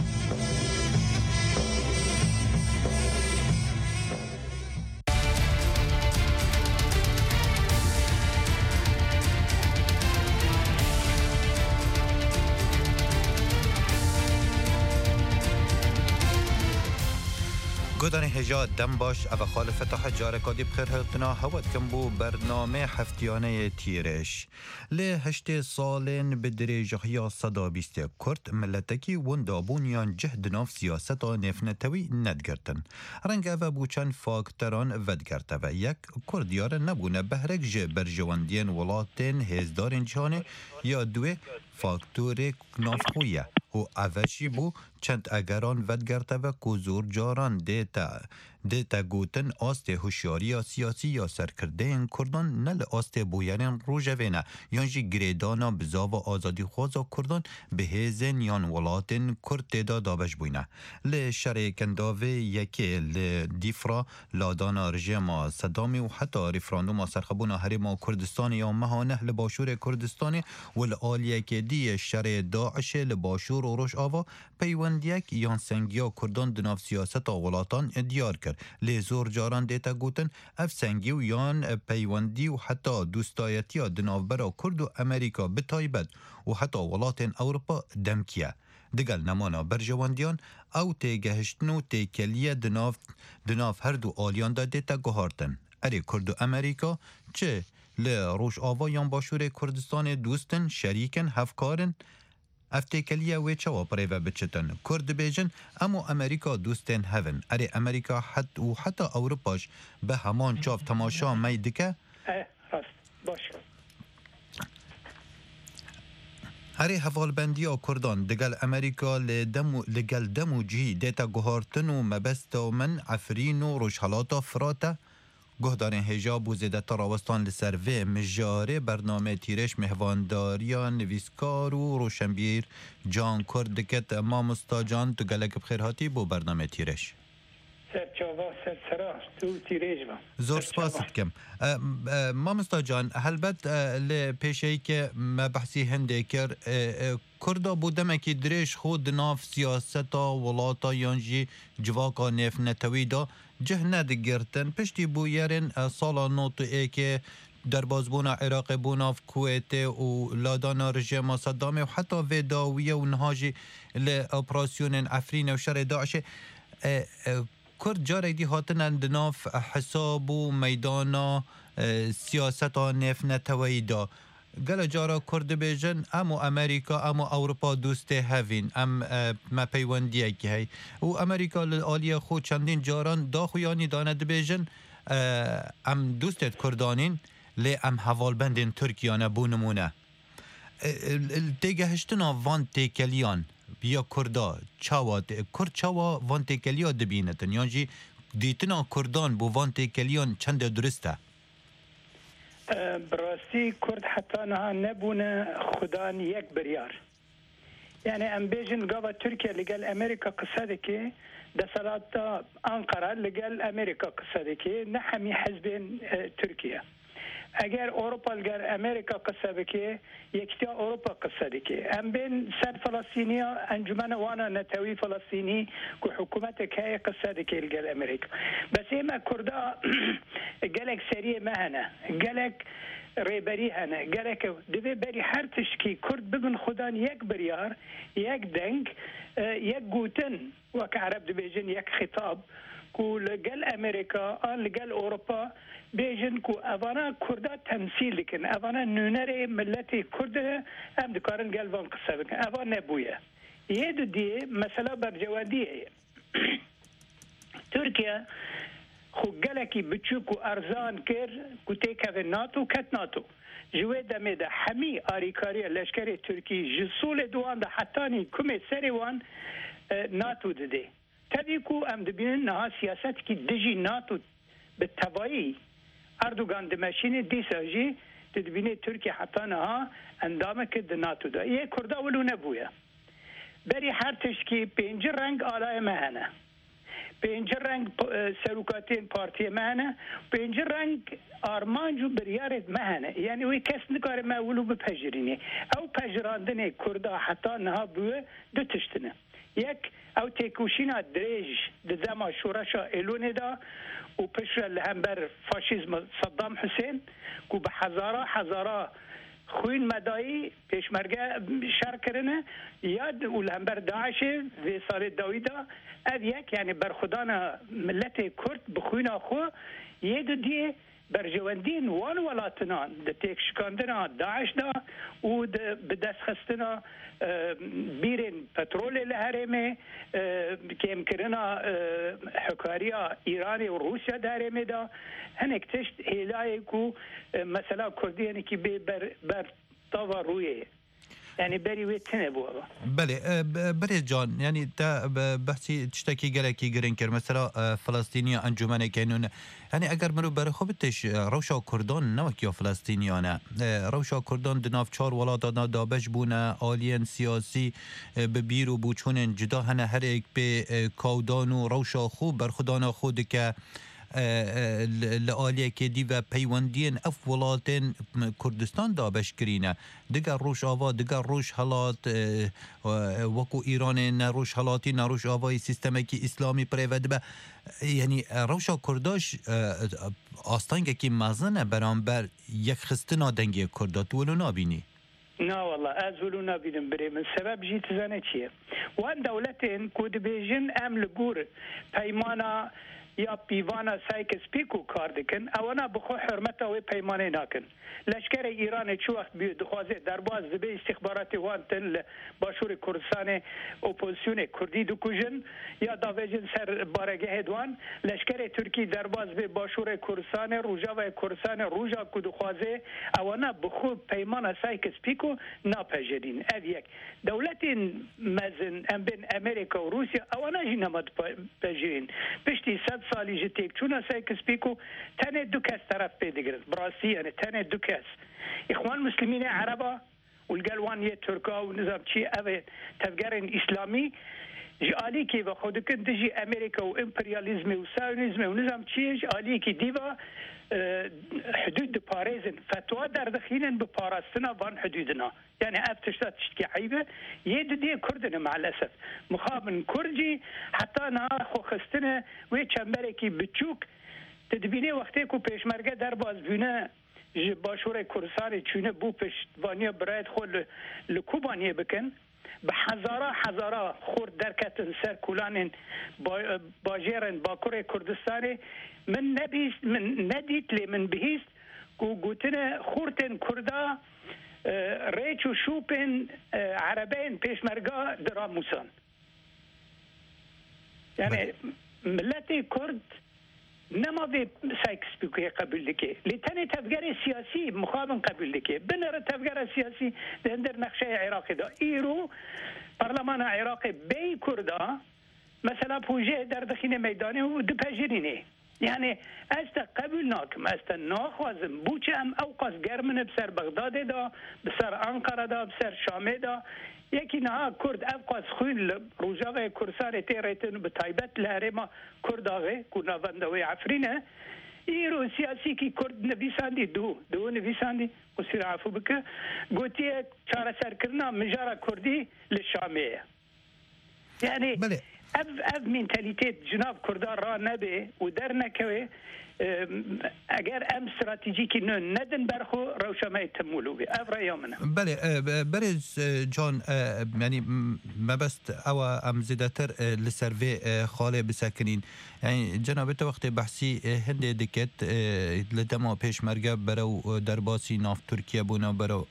گودان هجا دم باش او خال فتح جارکادی بخیر هلتنا هود کم بو برنامه هفتیانه تیرش لی هشت سالین به دریجه صدا بیست کرد ملتکی وندابونیان جهد ناف سیاستا نفنتوی ندگرتن رنگ او بوچن فاکتران ودگرته و یک کردیار نبونه بهرک جه برجواندین ولاتین هزدارین جهانه یا دوی فاکتور نافخویه و اوشی بو چند اگران ودگرته و کزور جاران دیتا دیتا گوتن آست هوشیاری سیاسی یا سرکرده این کردان نل آست بویرین روژوینه یانجی گریدانا بزاو آزادی خوازا کردان به هزین یان ولاتن کرد تیدا دابش بوینه لی شرع کنداوه یکی لی دیفرا لادانا رژیما صدامی و حتی ریفراندوم سرخبونا هریما کردستانی یا مهانه لباشور کردستانی و لآلیه که دی شرع داعش لباشور و روش آوا پیوندیک یان سنگیا کردان دناف سیاست ولاتان دیار کرد لی زور جاران دیتا گوتن اف سنگی و یان پیوندی و حتی دوستایتی دناف برا کرد و امریکا بتایبت و حتی ولاتن اروپا دمکیه دگل نمانا برجواندیان او تیگهشتن و تیکلیه دناف دناف هر دو آلیان دا دیتا گوهارتن اری کرد و امریکا چه لی روش آوا یان باشور کردستان دوستن شریکن هفکارن افتیکلیه و چوا پریوه بچتن کرد بیجن اما امریکا دوستن هون اری امریکا حت و حتی اروپاش به همان چاف تماشا میدکه راست باش اری حوالبندی ها کردان دگل امریکا لگل دمو جی دیتا گوهارتن و مبستا و من عفرین و روشحالاتا فراتا گهدارین هجاب و زیده تراوستان لسروه مجاره برنامه تیرش مهوانداریا نویسکار و روشنبیر جان کردکت مامستا جان تو گلک بخیرهاتی بو برنامه تیرش سرچاوا سرسرا تو تیرش با زور سپاست کم مامستا جان هلبت لپیشهی که مبحثی هنده کر کردا بودمه که دریش خود ناف سیاستا ولاتا یانجی جواکا نف نتویدا جه ندگرتن پشتی بویرن سالا نوتو ای که در بازبونا عراق بونا في كويت ولادانا رجيم صدام وحتى فيداوية ونهاجي لأوبراسيون عفرين وشر داعش كرد جاري دي هاتنا عندنا في حساب ميدانا سياسة نف نتويدا قال جارا كرد بيجن امو امريكا امو اوروبا دوسته هفين ام ما پیوندیه که هی و امریکا لآلیه خود چندین جاران دا خویانی داند بيجن ام دوستت کردانین لی ام حوالبندین ترکیانه بونمونه تیگهشتنا وان تیکلیان بیا کردا چاوا کرد چاوا وان تیکلیا دبینتن یعنی دیتنا کردان بو وان تیکلیان چند درسته براستی کرد حتی نه نبونه خدان یک بریار یعنی ام بیجن گاوا ترکیه لگل امریکا قصده که دسالات انقره لگل امریکا قصده که نه همی حزبین ترکیه اگر اروپا لگر امریکا قصه بکه یکتا اروپا قصه بکه ام بین سر فلسطینیا انجمن وانا نتوی فلسطینی که حکومت که قصه بکه لگر امریکا بس ایما کردا گلک سریع مهنه گلک ریبری هنه گلک دوی بری هر تشکی کرد ببن خودان یک بریار یک دنگ یک گوتن وک عرب دو بیجن یک خطاب که لگل امریکا آن لگل اروپا بیجن کو اوانا کردا تمثیل کن اوانا نونر ملت کرد هم دکارن گلوان قصه بکن اوان نبویه یه دو دیه مثلا برجواندیه ترکیه خو گلکی بچوک و ارزان کر کو تیکه ناتو کت ناتو جوه دمه ده همی آریکاری لشکر ترکی جسول دوان ده حتانی کمی سری وان ناتو ده تبی کو ام دبینن نها سیاست کی دجی ناتو به تبایی اردوغان دمشین دیساجی تدبینه ترکیه حتی نها اندامه که ده ناتو ده یه کرده ولو نبویه بری هر تشکی پینج رنگ آلای مهنه پینج رنگ سروکاتین پارتی مهنه پینج رنگ آرمانجو بریارت مهنه یعنی وی کس نکاره ما ولو بپجرینه او پجراندنه کرده حتی نها بوه دو تشتنه یک او تیکوشینا دریج ده زمان شورشا ایلونه دا و پشر لهمبر فاشیزم صدام حسین که به هزارا هزارا خوین مدایی پیشمرگه شر کرنه یاد و لهمبر داعش وی سال داویدا او یک یعنی برخودان ملت کرد بخوینا خو یه دو دیه برجواندین وان ولاتنان ده تیک شکاندنا داعش دا و ده بدست خستنا بیرین پترول لهرمه که امکرنا حکاریا ایرانی و روسیا دهرمه دا هنک تشت هلای کو مثلا کردی هنکی بی بر, بر تاوا رویه يعني بري ويتنه بوا بله بري جان يعني تا بحثي تشتكي جلكي جرينكر مثلا فلسطينية أنجمن كانون يعني أجر مرو بره خوبتش روشا كردان نوك يا فلسطينيانا روشا كردان دناف چار ولا دانا دابش بونا آلين سياسي ببيرو بوچون جدا هنه هر ایک به کودانو روشا خوب برخودانا خود که لآلیه که دی و پیوندین اف ولاتین کردستان دابش کرینه دیگر روش آوا دیگر روش حالات وکو ایران نروش حالاتی نروش آوای سیستمی که اسلامی پریود به یعنی روشا کرداش آستانگه که مزنه برانبر یک خستنا دنگی کردات ولو نابینی نه والله از ولو نبیدم بری من سبب جیت زنه چیه وان دولتین کود بیجن ام لگور پیمانا یا پیوانا سایکس پیکو کار دکن اوانا بخو حرمت او پیمانه ناکن لشکر ایران چو وقت بی دخوازه در باز به استخبارات وان تن باشور کردستان اپوزیسیون کردی دو کوجن یا داویجن سر بارگه دوان لشکر ترکی در باز به باشور کردستان روجا و کردستان روجا کو دخوازه اوانا بخو پیمانه سایکس پیکو ناپجدین اف یک دولت مزن ام بین امریکا و روسیا اوانا جنمت پجدین پشتی صد سالی جتیک چون سایکس پیکو تنه دو کس طرف پیدگرد براسی یعنی تنه دو کس اخوان مسلمین عربا والقلوان یه ترکا و نظام چی اوه تفگرین اسلامی جالی که و خودکن دجی امریکا و امپریالیزم و سایونیزم و نظام چی جالی که دیوا حدود پاريزن فتوى در دخيلن بباراستنا وان حدودنا يعني افتشتات تشتكي عيبه يد دي كردنا مع الاسف مخابن كرجي حتى انا خو خستنا وي چمبركي بتشوك تدبيني وقتيكو پيشمرگه در باز بونه باشور كردستان چونه بو پشتوانيه برايت خو لكوبانيه بكن بحزارة حزارة خورد دركة سر كولان باجيرن باكور كردستاني من نبيس من نديت لي من بهيست كو قوتنا خورتن كردا ريتشو شوبن عربين بيش مرقا دراموسان يعني ملتي كرد نما في سايكس بيكو قبل لكي لتاني تفجير سياسي مقابل قبل لكي بنر تفجير سياسي دندر نقشه عراقي دا ايرو برلمان عراقي بي كردا مثلا بوجه در دخين ميداني و دو پجريني يعني استا قبل ناكم استا ناخوازم بوچه ام اوقاس گرمن بسر بغداد دا بسر انقره دا بسر شامه دا یکی نه کرد افقاس خوین روجاوه کرسان تیرتن به تایبت لهرما کرداوه کناوندوه عفرینه ایرو سیاسی کی کرد نویساندی دو دو نویساندی قصیر عفو بکه گوتی چاره سر کرنا مجارا کردی لشامه یعنی بله اف اف منتالیتیت جناب کردار را نبه و در نکوه اگر ام استراتژیکی نه ندن برخو روشمه تمولو بی اف رأی منه بله برز جان یعنی مبست او ام زیدتر لسروی خاله بسکنین یعنی جناب تو وقت بحثی هنده دکت لدما پیش مرگه برو درباسی ناف ترکیه بونا برو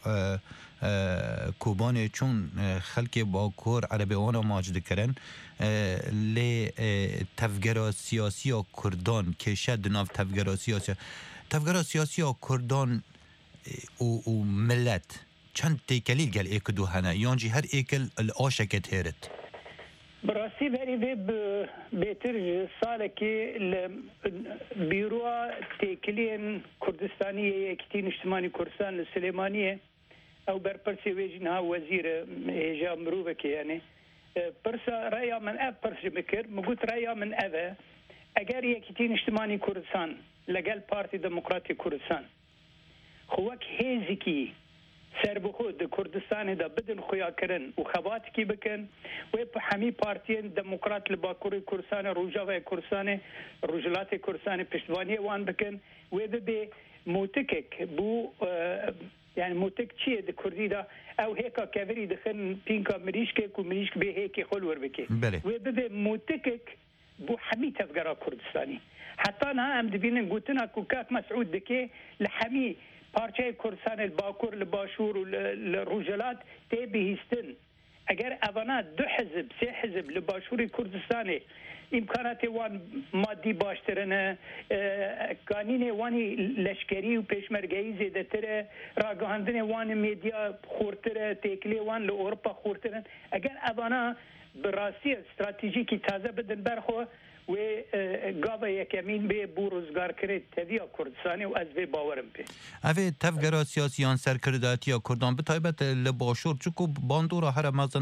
کوبان چون خلک با کور عربی وانا ماجد کرن لی تفگرا سیاسی ها کردان که شد ناف تفگرا سیاسی تفگرا سیاسی ها کردان و ملت چند تیکلیل گل ایک دو هنه یانجی هر ایکل الاشکت هیرت براسي فيري فيب بيتر سالكي بيروا تيكلين كردستانية كتين اجتماعي كردستان السليمانية او برپرسي ويجنها وزير هجا مروفك يعني برسا رأيا من اف برسي بكر مقوت رأيا من اف اگر يكتين اجتماعي كردستان لقل بارتي ديمقراطي كردستان خوك هيزكي سر بخود کردستان دا بدن خویا کرن و خوات کی بکن و په همي پارتيان دموکرات لباکور کردستان روجاوه کردستان روجلات کردستان پشتوانی وان بکن و به موتکک بو يعني موتك چیه د کردی دا او هيكا كافري دخن بينكا مريشكي كو مريشك به هيك خلور بكي و به موتکک بو همي تفجر كردستاني حتى انا ام دبين قلتنا كوكاك مسعود دكي لحمي پارچه کردستان الباکور لباشور و لروجلات تی بهیستن اگر اونا دو حزب سه حزب لباشوری کردستانی امکانات وان مادی باشترنه قانون وانی لشکری و پیشمرگی زیاده تره راگهاندن وان میدیا خورتره تکلی وان لأوروپا خورترن اگر اونا براستی استراتژیکی تازه بدن برخو و گاوا یکمین به بوروزگار کرد تدیا کردستانی و از به باورم به اوه تفگرات سیاسیان سرکرداتی یا کردان به طایبت لباشور چکو باندورا هر مازن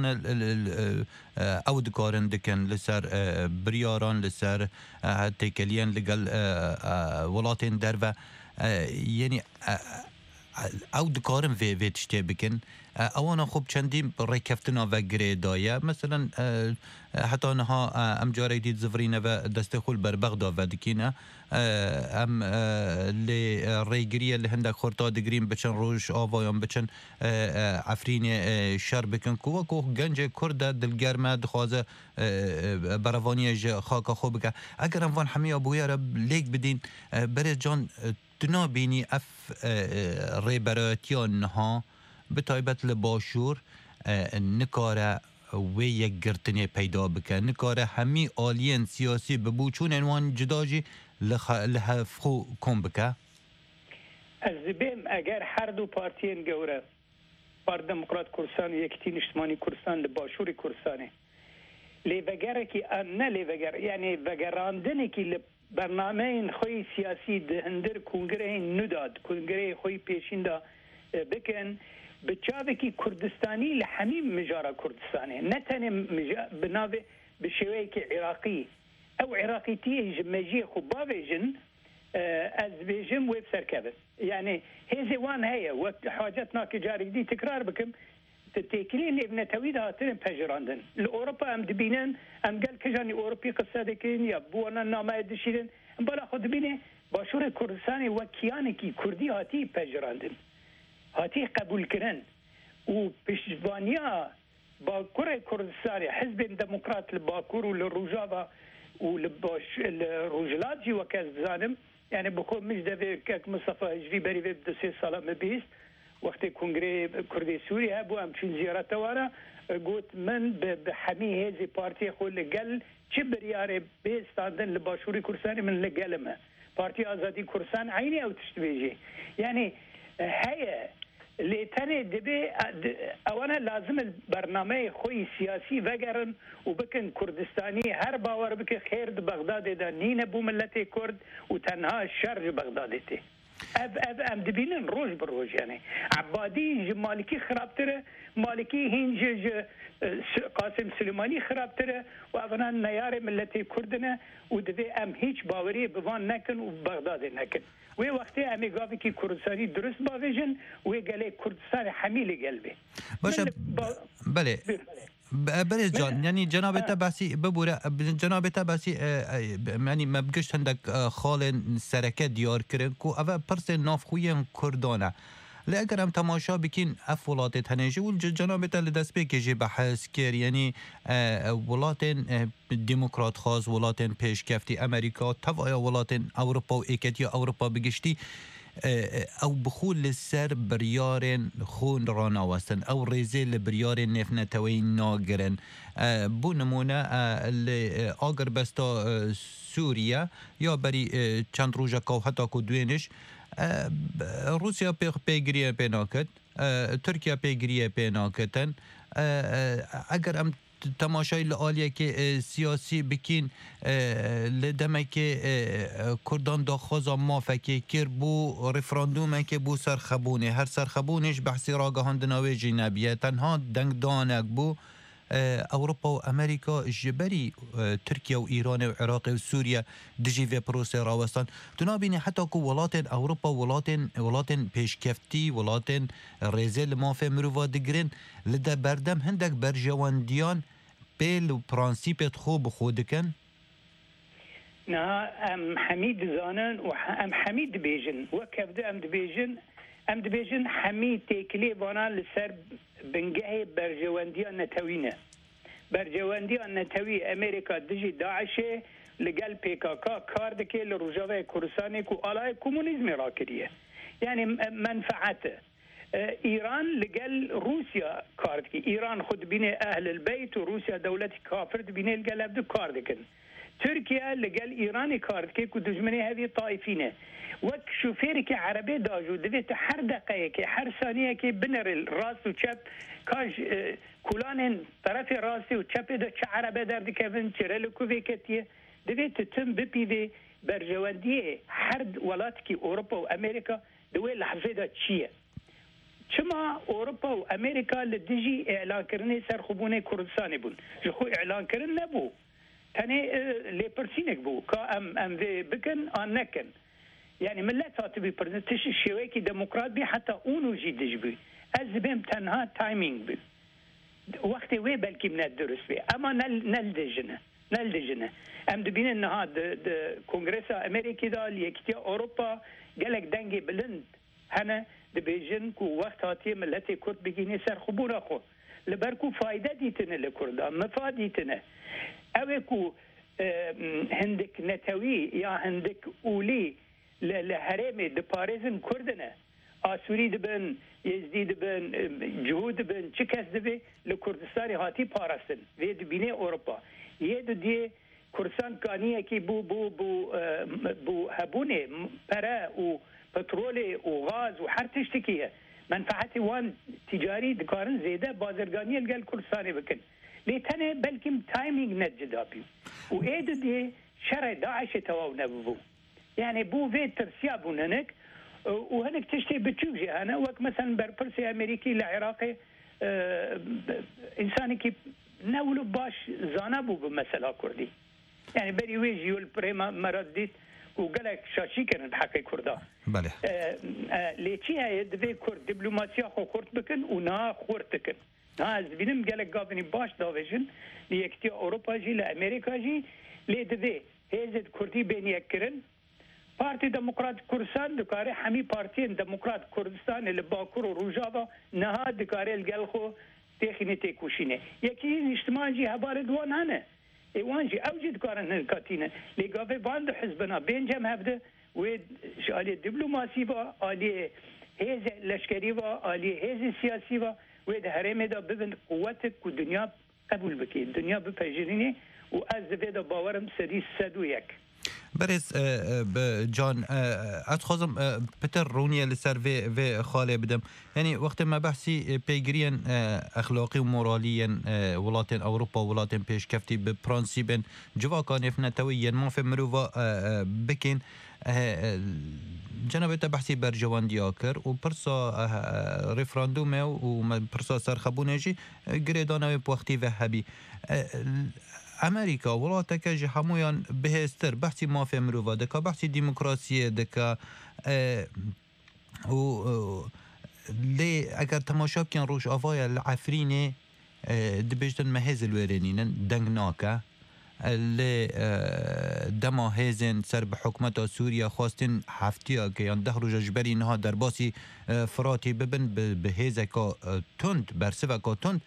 او دکارن دکن لسر بریاران لسر تکلیان لگل ولاتین در و یعنی او دکارن وی وی تشتی بکن اوانا خوب چندی ریکفتنا و گریدایا مثلا حتی نها ام جاری دید زفرینه و دست خول بر بغدا و دکینه ام لی ریگریه اللي هندك خورتا دگرین بچن روش آوایان بچن عفرین شر بکن کو وکو گنج کرد دلگرمه دخوازه بروانی خاک خوب بکن اگر ام وان حمی ابویا رب لیک بدین بره جان تنابینی اف ریبراتیان ها به طایبت لباشور نکاره و یک گرتنی پیدا بکن نکاره همی آلین سیاسی ببو چون انوان جداجی لحفخو کن بکن از بیم اگر هر دو پارتین گوره پارت دموکرات کردستان و یکتین اجتماعی کردستان لباشور کردستانه لی وگره که نه لی وگر یعنی وگراندنه که برنامه این خوی سیاسی دهندر کنگره نداد کنگره خوی پیشین دا بکن بچاوه که کردستانی لحمیم مجارا کردستانی نه تنه بناوه بشوه که عراقی او عراقی تیه مجی خوب باویجن از بیجم ویب سرکبت یعنی هزی وان هیا وقت حاجتنا که جاری دی تکرار بکم تتیکلی لیبنه توید هاتن پجراندن لأوروپا هم دبینن هم گل کجانی اوروپی قصه دکین یا بوانا نامه دشیرن بالا خود دبینه باشور کردستانی و کیانی که کردی هاتی پجراندن هاتی قبول کرن و پشتوانیا باکور کردستانی حزب دموکرات لباکور و لروجاوا و لروجلاجی و کس زانم یعنی بخور مجدوه که مصطفى هجری بری به دو سه ساله مبیست وقتی کنگره کردی سوریه بو هم چون زیارت واره گوت من به حمی هزی پارتی خود لگل چه بریاره بیستاندن لباشوری کردستانی من لگلمه پارتی آزادی کردستان عینی او تشتبیجی یعنی هیه لیتنه دبی اوانا لازم برنامه خوی سیاسی وگرن و بکن کردستانی هر باور بکن خیر د بغداد دا نینه بو ملت کرد و تنها شر بغداد تی اب اب ام دبینن روز بر روز یعنی عبادی مالکی خرابتره مالکی هنج قاسم سلیمانی خرابتره و اونا نیار ملت کردنه و دبی ام هیچ باوری بوان نکن و بغداد نکن و وقتی امی گاوی که کردستانی درست باویجن و گله کردستان حمیل قلبی باشه بله بله جان یعنی جناب تباسی ببوره جناب تباسی یعنی مبگشت هندک خال سرکه دیار کرن کو اوه پرس نافخوی کردانه لی اگر هم تماشا بکین اف ولات تنجی و جناب تا لدست بکجی بحث کر یعنی ولات دموکرات خاص ولات پیشکفتی امریکا توایا ولات اوروپا و ایکتی اوروپا بگشتی او بخول لسر بریارن خون رانا وستن او ریزه لبریارن نفنتوی ناگرن بو نمونه آگر بستا سوریا یا بری چند روژا که حتی که دوینش روسیا پیگریه پیناکت ترکیه پیگریه پیناکتن اگر ام تماشای لعالیه که سیاسی بکین لدمه که کردان دا خوزا مافکه کر بو رفراندومه که بو سرخبونه هر سرخبونش بحثی راگهاندناوی جنبیه تنها دنگ دانک بو اوروپا و امریکا جبری ترکیه و ایران و عراق و سوریه دجی و پروسه راوستان تنابینی حتی که ولات اوروپا ولات ولات پیشکفتی ولات ریزل مافه مروفا دگرین لده بردم هندک برجواندیان بیل و پرانسیپت خوب خودکن نه ام حمید زانن و ام حمید بیجن و کفده ام دبیجن ام دبیجن حمید تکلی وانا لسر بنگه برجواندیان نتوینه برجواندیان نتوی امریکا دجی داعشه لگل پیکاکا کار دکه لروجاوه کردستانی که آلای کمونیزمی را کریه یعنی منفعته ایران لگل روسیا کار دکی ایران خود بینه اهل البیت و روسیا دولت کافر بینه لگل عبدو کار دکن ترکیه لگل ایرانی کار دکی که دجمنی هذه طائفینه وک شوفیری که عربی داجو دویت هر دقیقه که هر ثانیه که بنر راست و چپ کاش کلان طرف راستی و چپ ده چه عربی در دکن چه رلکوی کتیه دویت تم بپیوه برجواندی هر ولات که اروپا و امریکا دوی لحظه دا چیه چما اروپا و امریکا لدیجی اعلان کرنه سرخوبونه کردستانی بون جخو اعلان کرن نبو تاني لپرسینک بو که ام ام بکن آن نکن يعني ملت هاتو بي پرزنتش شويكي ديمقراط بي حتى اونو جي دج بي از بهم تنها تايمينج بي وقت وي بلكي من الدرس بي اما نل نل دجنه نل دجنه ام دبين انها د كونغرس امريكي دا ليكتي اوروبا قالك دنگي بلند هنا دبيجن كو وقت هاتي ملتي كرد بيجيني سر خبور اخو لبركو فايده ديتنا لكردا مفاديتنا اوكو هندك نتوي يا هندك اولي لهرمي دباريزن كردنا آسوری دبن یزدی دبن جهود دبن چه کس دبی لکردستانی هاتی پارستن وی دبینه اروپا یه دو دی کردستان کانیه که بو بو بو بو هبونه پره و پترول و غاز و هر تشتکیه منفعت وان تجاری دکارن زیده بازرگانی الگل کردستانی بکن لیتنه بلکم تایمینگ نجدابی و ای دو دی شرع داعش تواو نبو يعني بو في ترسيابون هناك وهناك تشتي بتشوفي انا وك مثلا بربرسي امريكي لعراقي اه انساني كي نولو باش زانبو بمسألة كردي يعني بري ويجيو البريما مرديت وقالك شاشي كانت حقي كردا بله اه اه ليتي هاي دفي كرد دبلوماسيا خو خورت بكن ونا خورتكن ها زبينم قالك قابني باش دافيجن ليكتي اوروبا جي لامريكا جي لي دفي هيزد كردي بين يكرن پارتی دموکرات کردستان دکاره همی پارتی دموکرات کردستان اللي باکور و روجاوا نها دکاره الگل خو تخینه تکوشینه یکی اجتماع جی هبار دوان هنه ایوان جی او جی دکارن هنکاتینه لگاوه باند حزبنا بینجم هفته و آلی دیپلوماسی و آلی هیز لشکری و آلی هیز سیاسی و و ده هرمه دا ببند قوتک و دنیا قبول بکی دنیا بپجرینه و از ده دا باورم سدی سد و یک برز جان اتخوزم پتر رونیه لسر في في خاله بدم يعني وقت ما بحثي بيجرين اخلاقي وموراليا ولاتن اوروبا ولاتن بيش كفتي ببرانسيبن جوا كان فنتويا ما في مروفا بكين جناب بحثي برجوان دياكر وبرسا ريفراندوم وبرسا سرخبونجي جريدانا بوقتي وهبي امریکا ولاتک جه همویان بهستر بحثی مافیا مروفا دکا بحثی دموکراسی دکا و لی اگر تماشا کن روش آفای العفرینه دبیجتن مهز الورینین دنگ ناکه لی دما هزن سر به حکمت سوریا خواستن هفتیا که یان ده روز جبری اینها در باسی فراتی ببن به هزکا تند برسوکا تند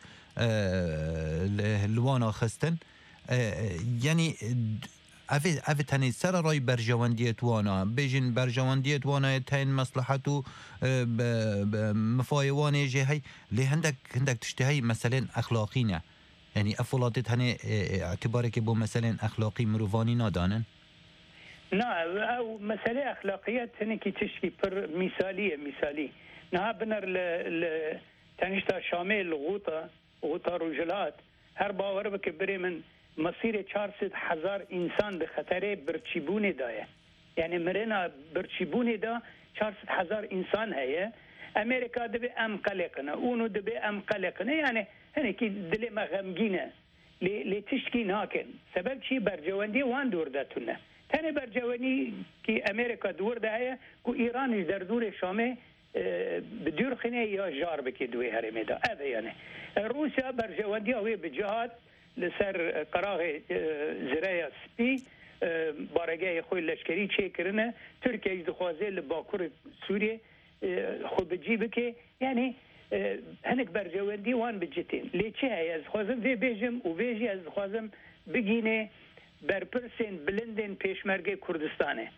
لوانا خستن یعنی اوه اوه تنی سر رای برجواندیت وانا بیجن برجواندیت وانا تین مصلحتو مفایوانه جه هی لی هندک هندک تشتهی مثلا اخلاقی نه یعنی افولاتت هنه اعتباره که بو مثلا اخلاقی مروفانی نادانن نه او مسئله اخلاقیت هنه که تشکی پر مثالیه مثالی نه بنر ل تنشتا شامل غوطه غوطه رجلات هر باور بکه بری من مصير چهارصد هزار انسان به خطر برچیبونه دایه یعنی مرنا برچیبونه دا چهارصد هزار انسان هيا امریکا دبي ام قلقنا اونو دبي ام قلقنا يعني هني كي دل ما غمگینه ل تشكي ناكن سبب شي برجواندي وان دوردتونه ثاني برجواني كي امريكا دورده هيا كو ايران در دور شامه بدور خنه یا جار بكي دوي هرمي دا هذا يعني روسيا برجواندي او بجهات لسر قراغ زرايا سبي بارگاه خوی لشکری چه کرنه ترکیه از دخوازه لباکور سوریه خود بجیبه که یعنی هنک برجواندی وان بجتین لیچه های از خوازم وی بیجم و ویجی از خوازم بگینه برپرسین بلندین پیشمرگ کردستانه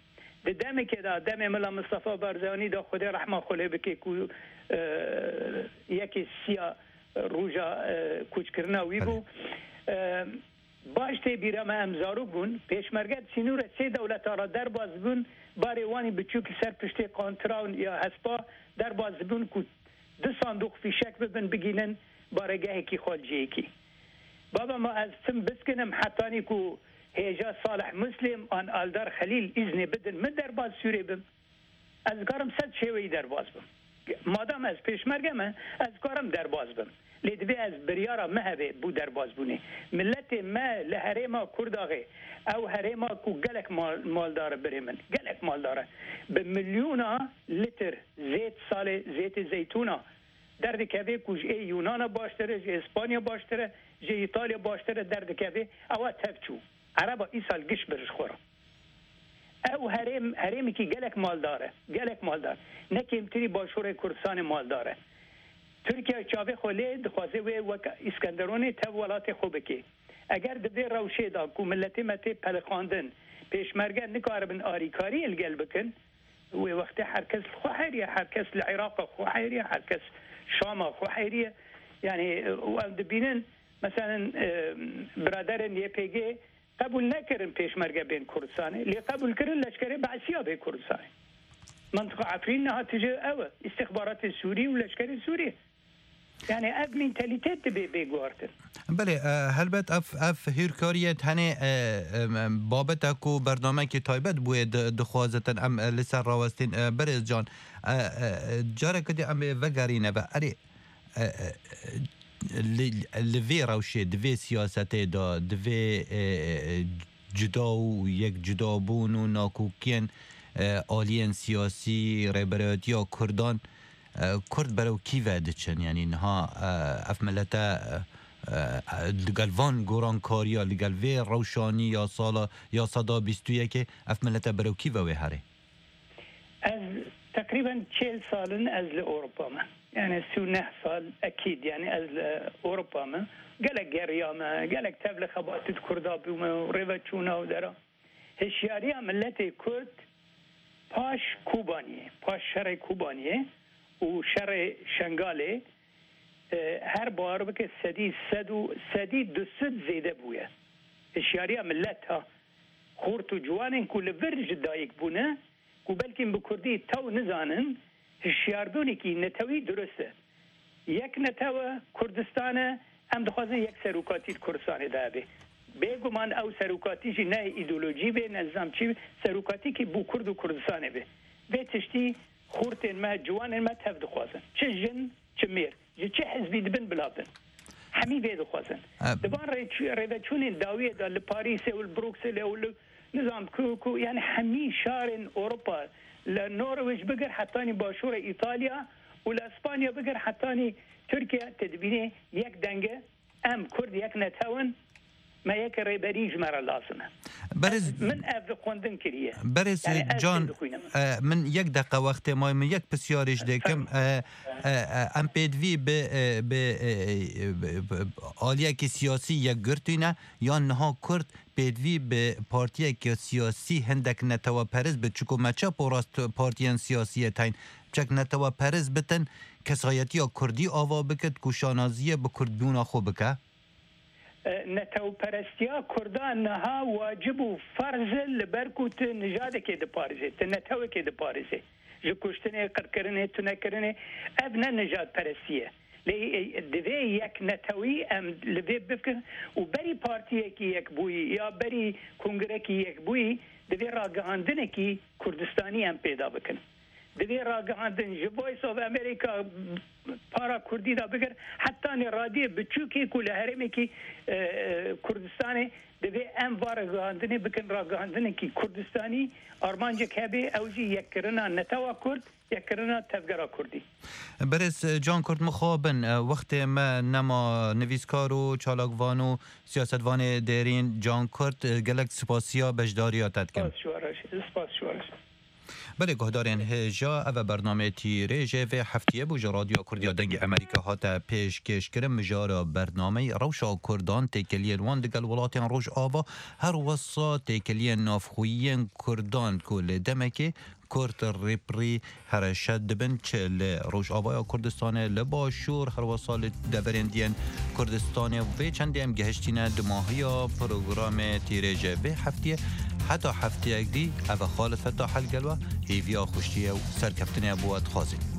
دم که دا دم ملا مصطفی بارزانی دا خود رحمه خله بکه کو یکی سیا روژا کوچ کرنا وی بو باشته بیرم امزارو بون پیشمرگت سینور سه دولت را در باز بون باری وانی بچوک سر پشته کانتراون یا اسپا در باز بون کو دو صندوق فیشک ببن بگینن بارگاه کی خالجی کی بابا ما از تم بسکنم حتانی کو هیجا صالح مسلم آن آلدار خلیل اذن بدن من در باز سوری بم از کارم صد شوی در باز بم مادام از پیشمرگم از کارم در باز بم لیدوی از بریارا مهوه بو در باز بونه ملت ما لحریما کرداغه او حریما کو گلک مال مالدار بری من گلک مالداره به میلیونا لیتر زیت سال زیت زیتونا درد کبه کوج ای یونان باشتره جه اسپانیا باشتره جه ایتالیا باشتره درد کبه او تفچو عربا ای سال گش برش خورا او حریم حریمی که گلک مالداره گلک مالدار نکیمتری باشور کردستان مالداره ترکیه چاوه خوله دخوازه و اسکندرونه تا ولات خوبه که اگر دوی روشه دا که ملتی متی پلخاندن پیشمرگه نکاربن آریکاری الگل بکن و وقت هر کس خوحیریه هر کس العراق خوحیریه هر کس شام خوحیریه یعنی و دبینن مثلا برادرن یه پیگه قبول نکرن پیشمرگه بین کردستانه لی قبول کرن لشکره بعثیه به کردستانه منطقه عفرین نها تجه اوه استخبارات سوری و لشکر سوری یعنی اف منتالیتت بی بگوارتن بله هلبت اف اف هیرکاریت هنه بابت اکو برنامه که تایبت بوید دخوازتن ام لسر راوستین برز جان جاره کدی ام وگرینه و اری لوی روشه دوی سیاسته دا دوی جدا و یک جدا بون و ناکوکین آلین سیاسی ریبرات یا کردان کرد برای کی وعده چن یعنی نها اف ملتا لگل وان گوران کاریا لگل وی روشانی یا سالا یا صدا بیستویه که اف ملتا برای کی وعده هره از تقریبا چهل سالن از اروپا ما يعني سنة سال أكيد يعني از أوروبا ما قالك جريا ما قالك تبلغ خبات الكردا بيوم ريفاتشونا ودرا هالشيارية ملتي كرد باش كوبانية باش شرع كوبانية وشرع شنغالي هر بار بك سدي سدو سدي دسد زيادة بويا هالشيارية ملتها خورتو جوانين كل فرج دايك بونا وبلكن بكردي تو نزانن هشیاردونی که نتوی درسته یک نتوه کردستانه هم دخوازه یک سروکاتی کردستانه داره بگو من او سروکاتی جی نه ایدولوژی به نظام چی سروکاتی که بو کرد و کردستانه به به تشتی خورتین ما جوانین ما تف دخوازن چه جن چه میر چه حزبی دبن بلابن همی به دخوازن دبان ریوچونین داویه دا لپاریس و البروکسل و نظام کوکو یعنی همی شارن اوروپا لنرويج بقر حتاني باشور إيطاليا ولأسبانيا بقر حتاني تركيا تدبيني يك دنجة أم كرد يك نتاون ما يك ريبريج مرة لازمة برز من أف قندن كريه برز يعني جان من يك دقة وقت ما من يك بسيارش دكم ام بيدوي ب ب آلية سياسي يك قرتينا يا نها كرد پیدوی به پارتیه که سیاسی هندک نتوا پرز به چکو مچا پوراست پارتیان سیاسی تاین چک نتوا پرز بتن کسایتی یا کردی آوا بکد کشانازیه به کردبیونا خو بکه نتوا پرستیا کردان نها واجب و فرض لبرکوت نجاده که ده پارزه تنتوا که ده پارزه جو کشتنه قرکرنه تنکرنه ابنا نجات پرستیه لی دوی یک نتوی ام لوی بفکر و بری پارتیه کی یک بوی یا بری کنگره کی یک بوی دوی راگهاندنه کی کردستانی هم پیدا بکن دوی راگهاندن جو وایس آف امریکا پارا کردی دا بگر حتی رادیه بچوکی کل هرمی کی کردستانی دوی ام راگهاندنه بکن راگهاندنه کی کردستانی آرمانجه کبه اوزی یک کرنا نتوا کرد یکرنا تفگرا کردی برس جان کرد مخابن وقت ما نما نویسکار و چالاکوان و سیاستوان دیرین جان کرد گلک سپاسیا بجداریاتت کن سپاس شوارش سپاس شوارش بله گهدارین هجا او برنامه تیریجه و هفتیه بوجه رادیو کردیا دنگ امریکا هاتا پیش کش کرم مجارا برنامه روشا کردان تیکلیه الوان دگل ولاتین روش آبا هر وصا تیکلیه نافخویین کردان کل دمکه کرد ریپری هر شد دبن چه لروش آبای کردستان لباشور هر وصال دبرندین کردستان و چند ام گهشتینه دماهی پروگرام تیریجه و هفتیه حتی هفتیه دی او خالد فتح حلقلوه هیویا خوشتیه و سرکفتنه بواد خازی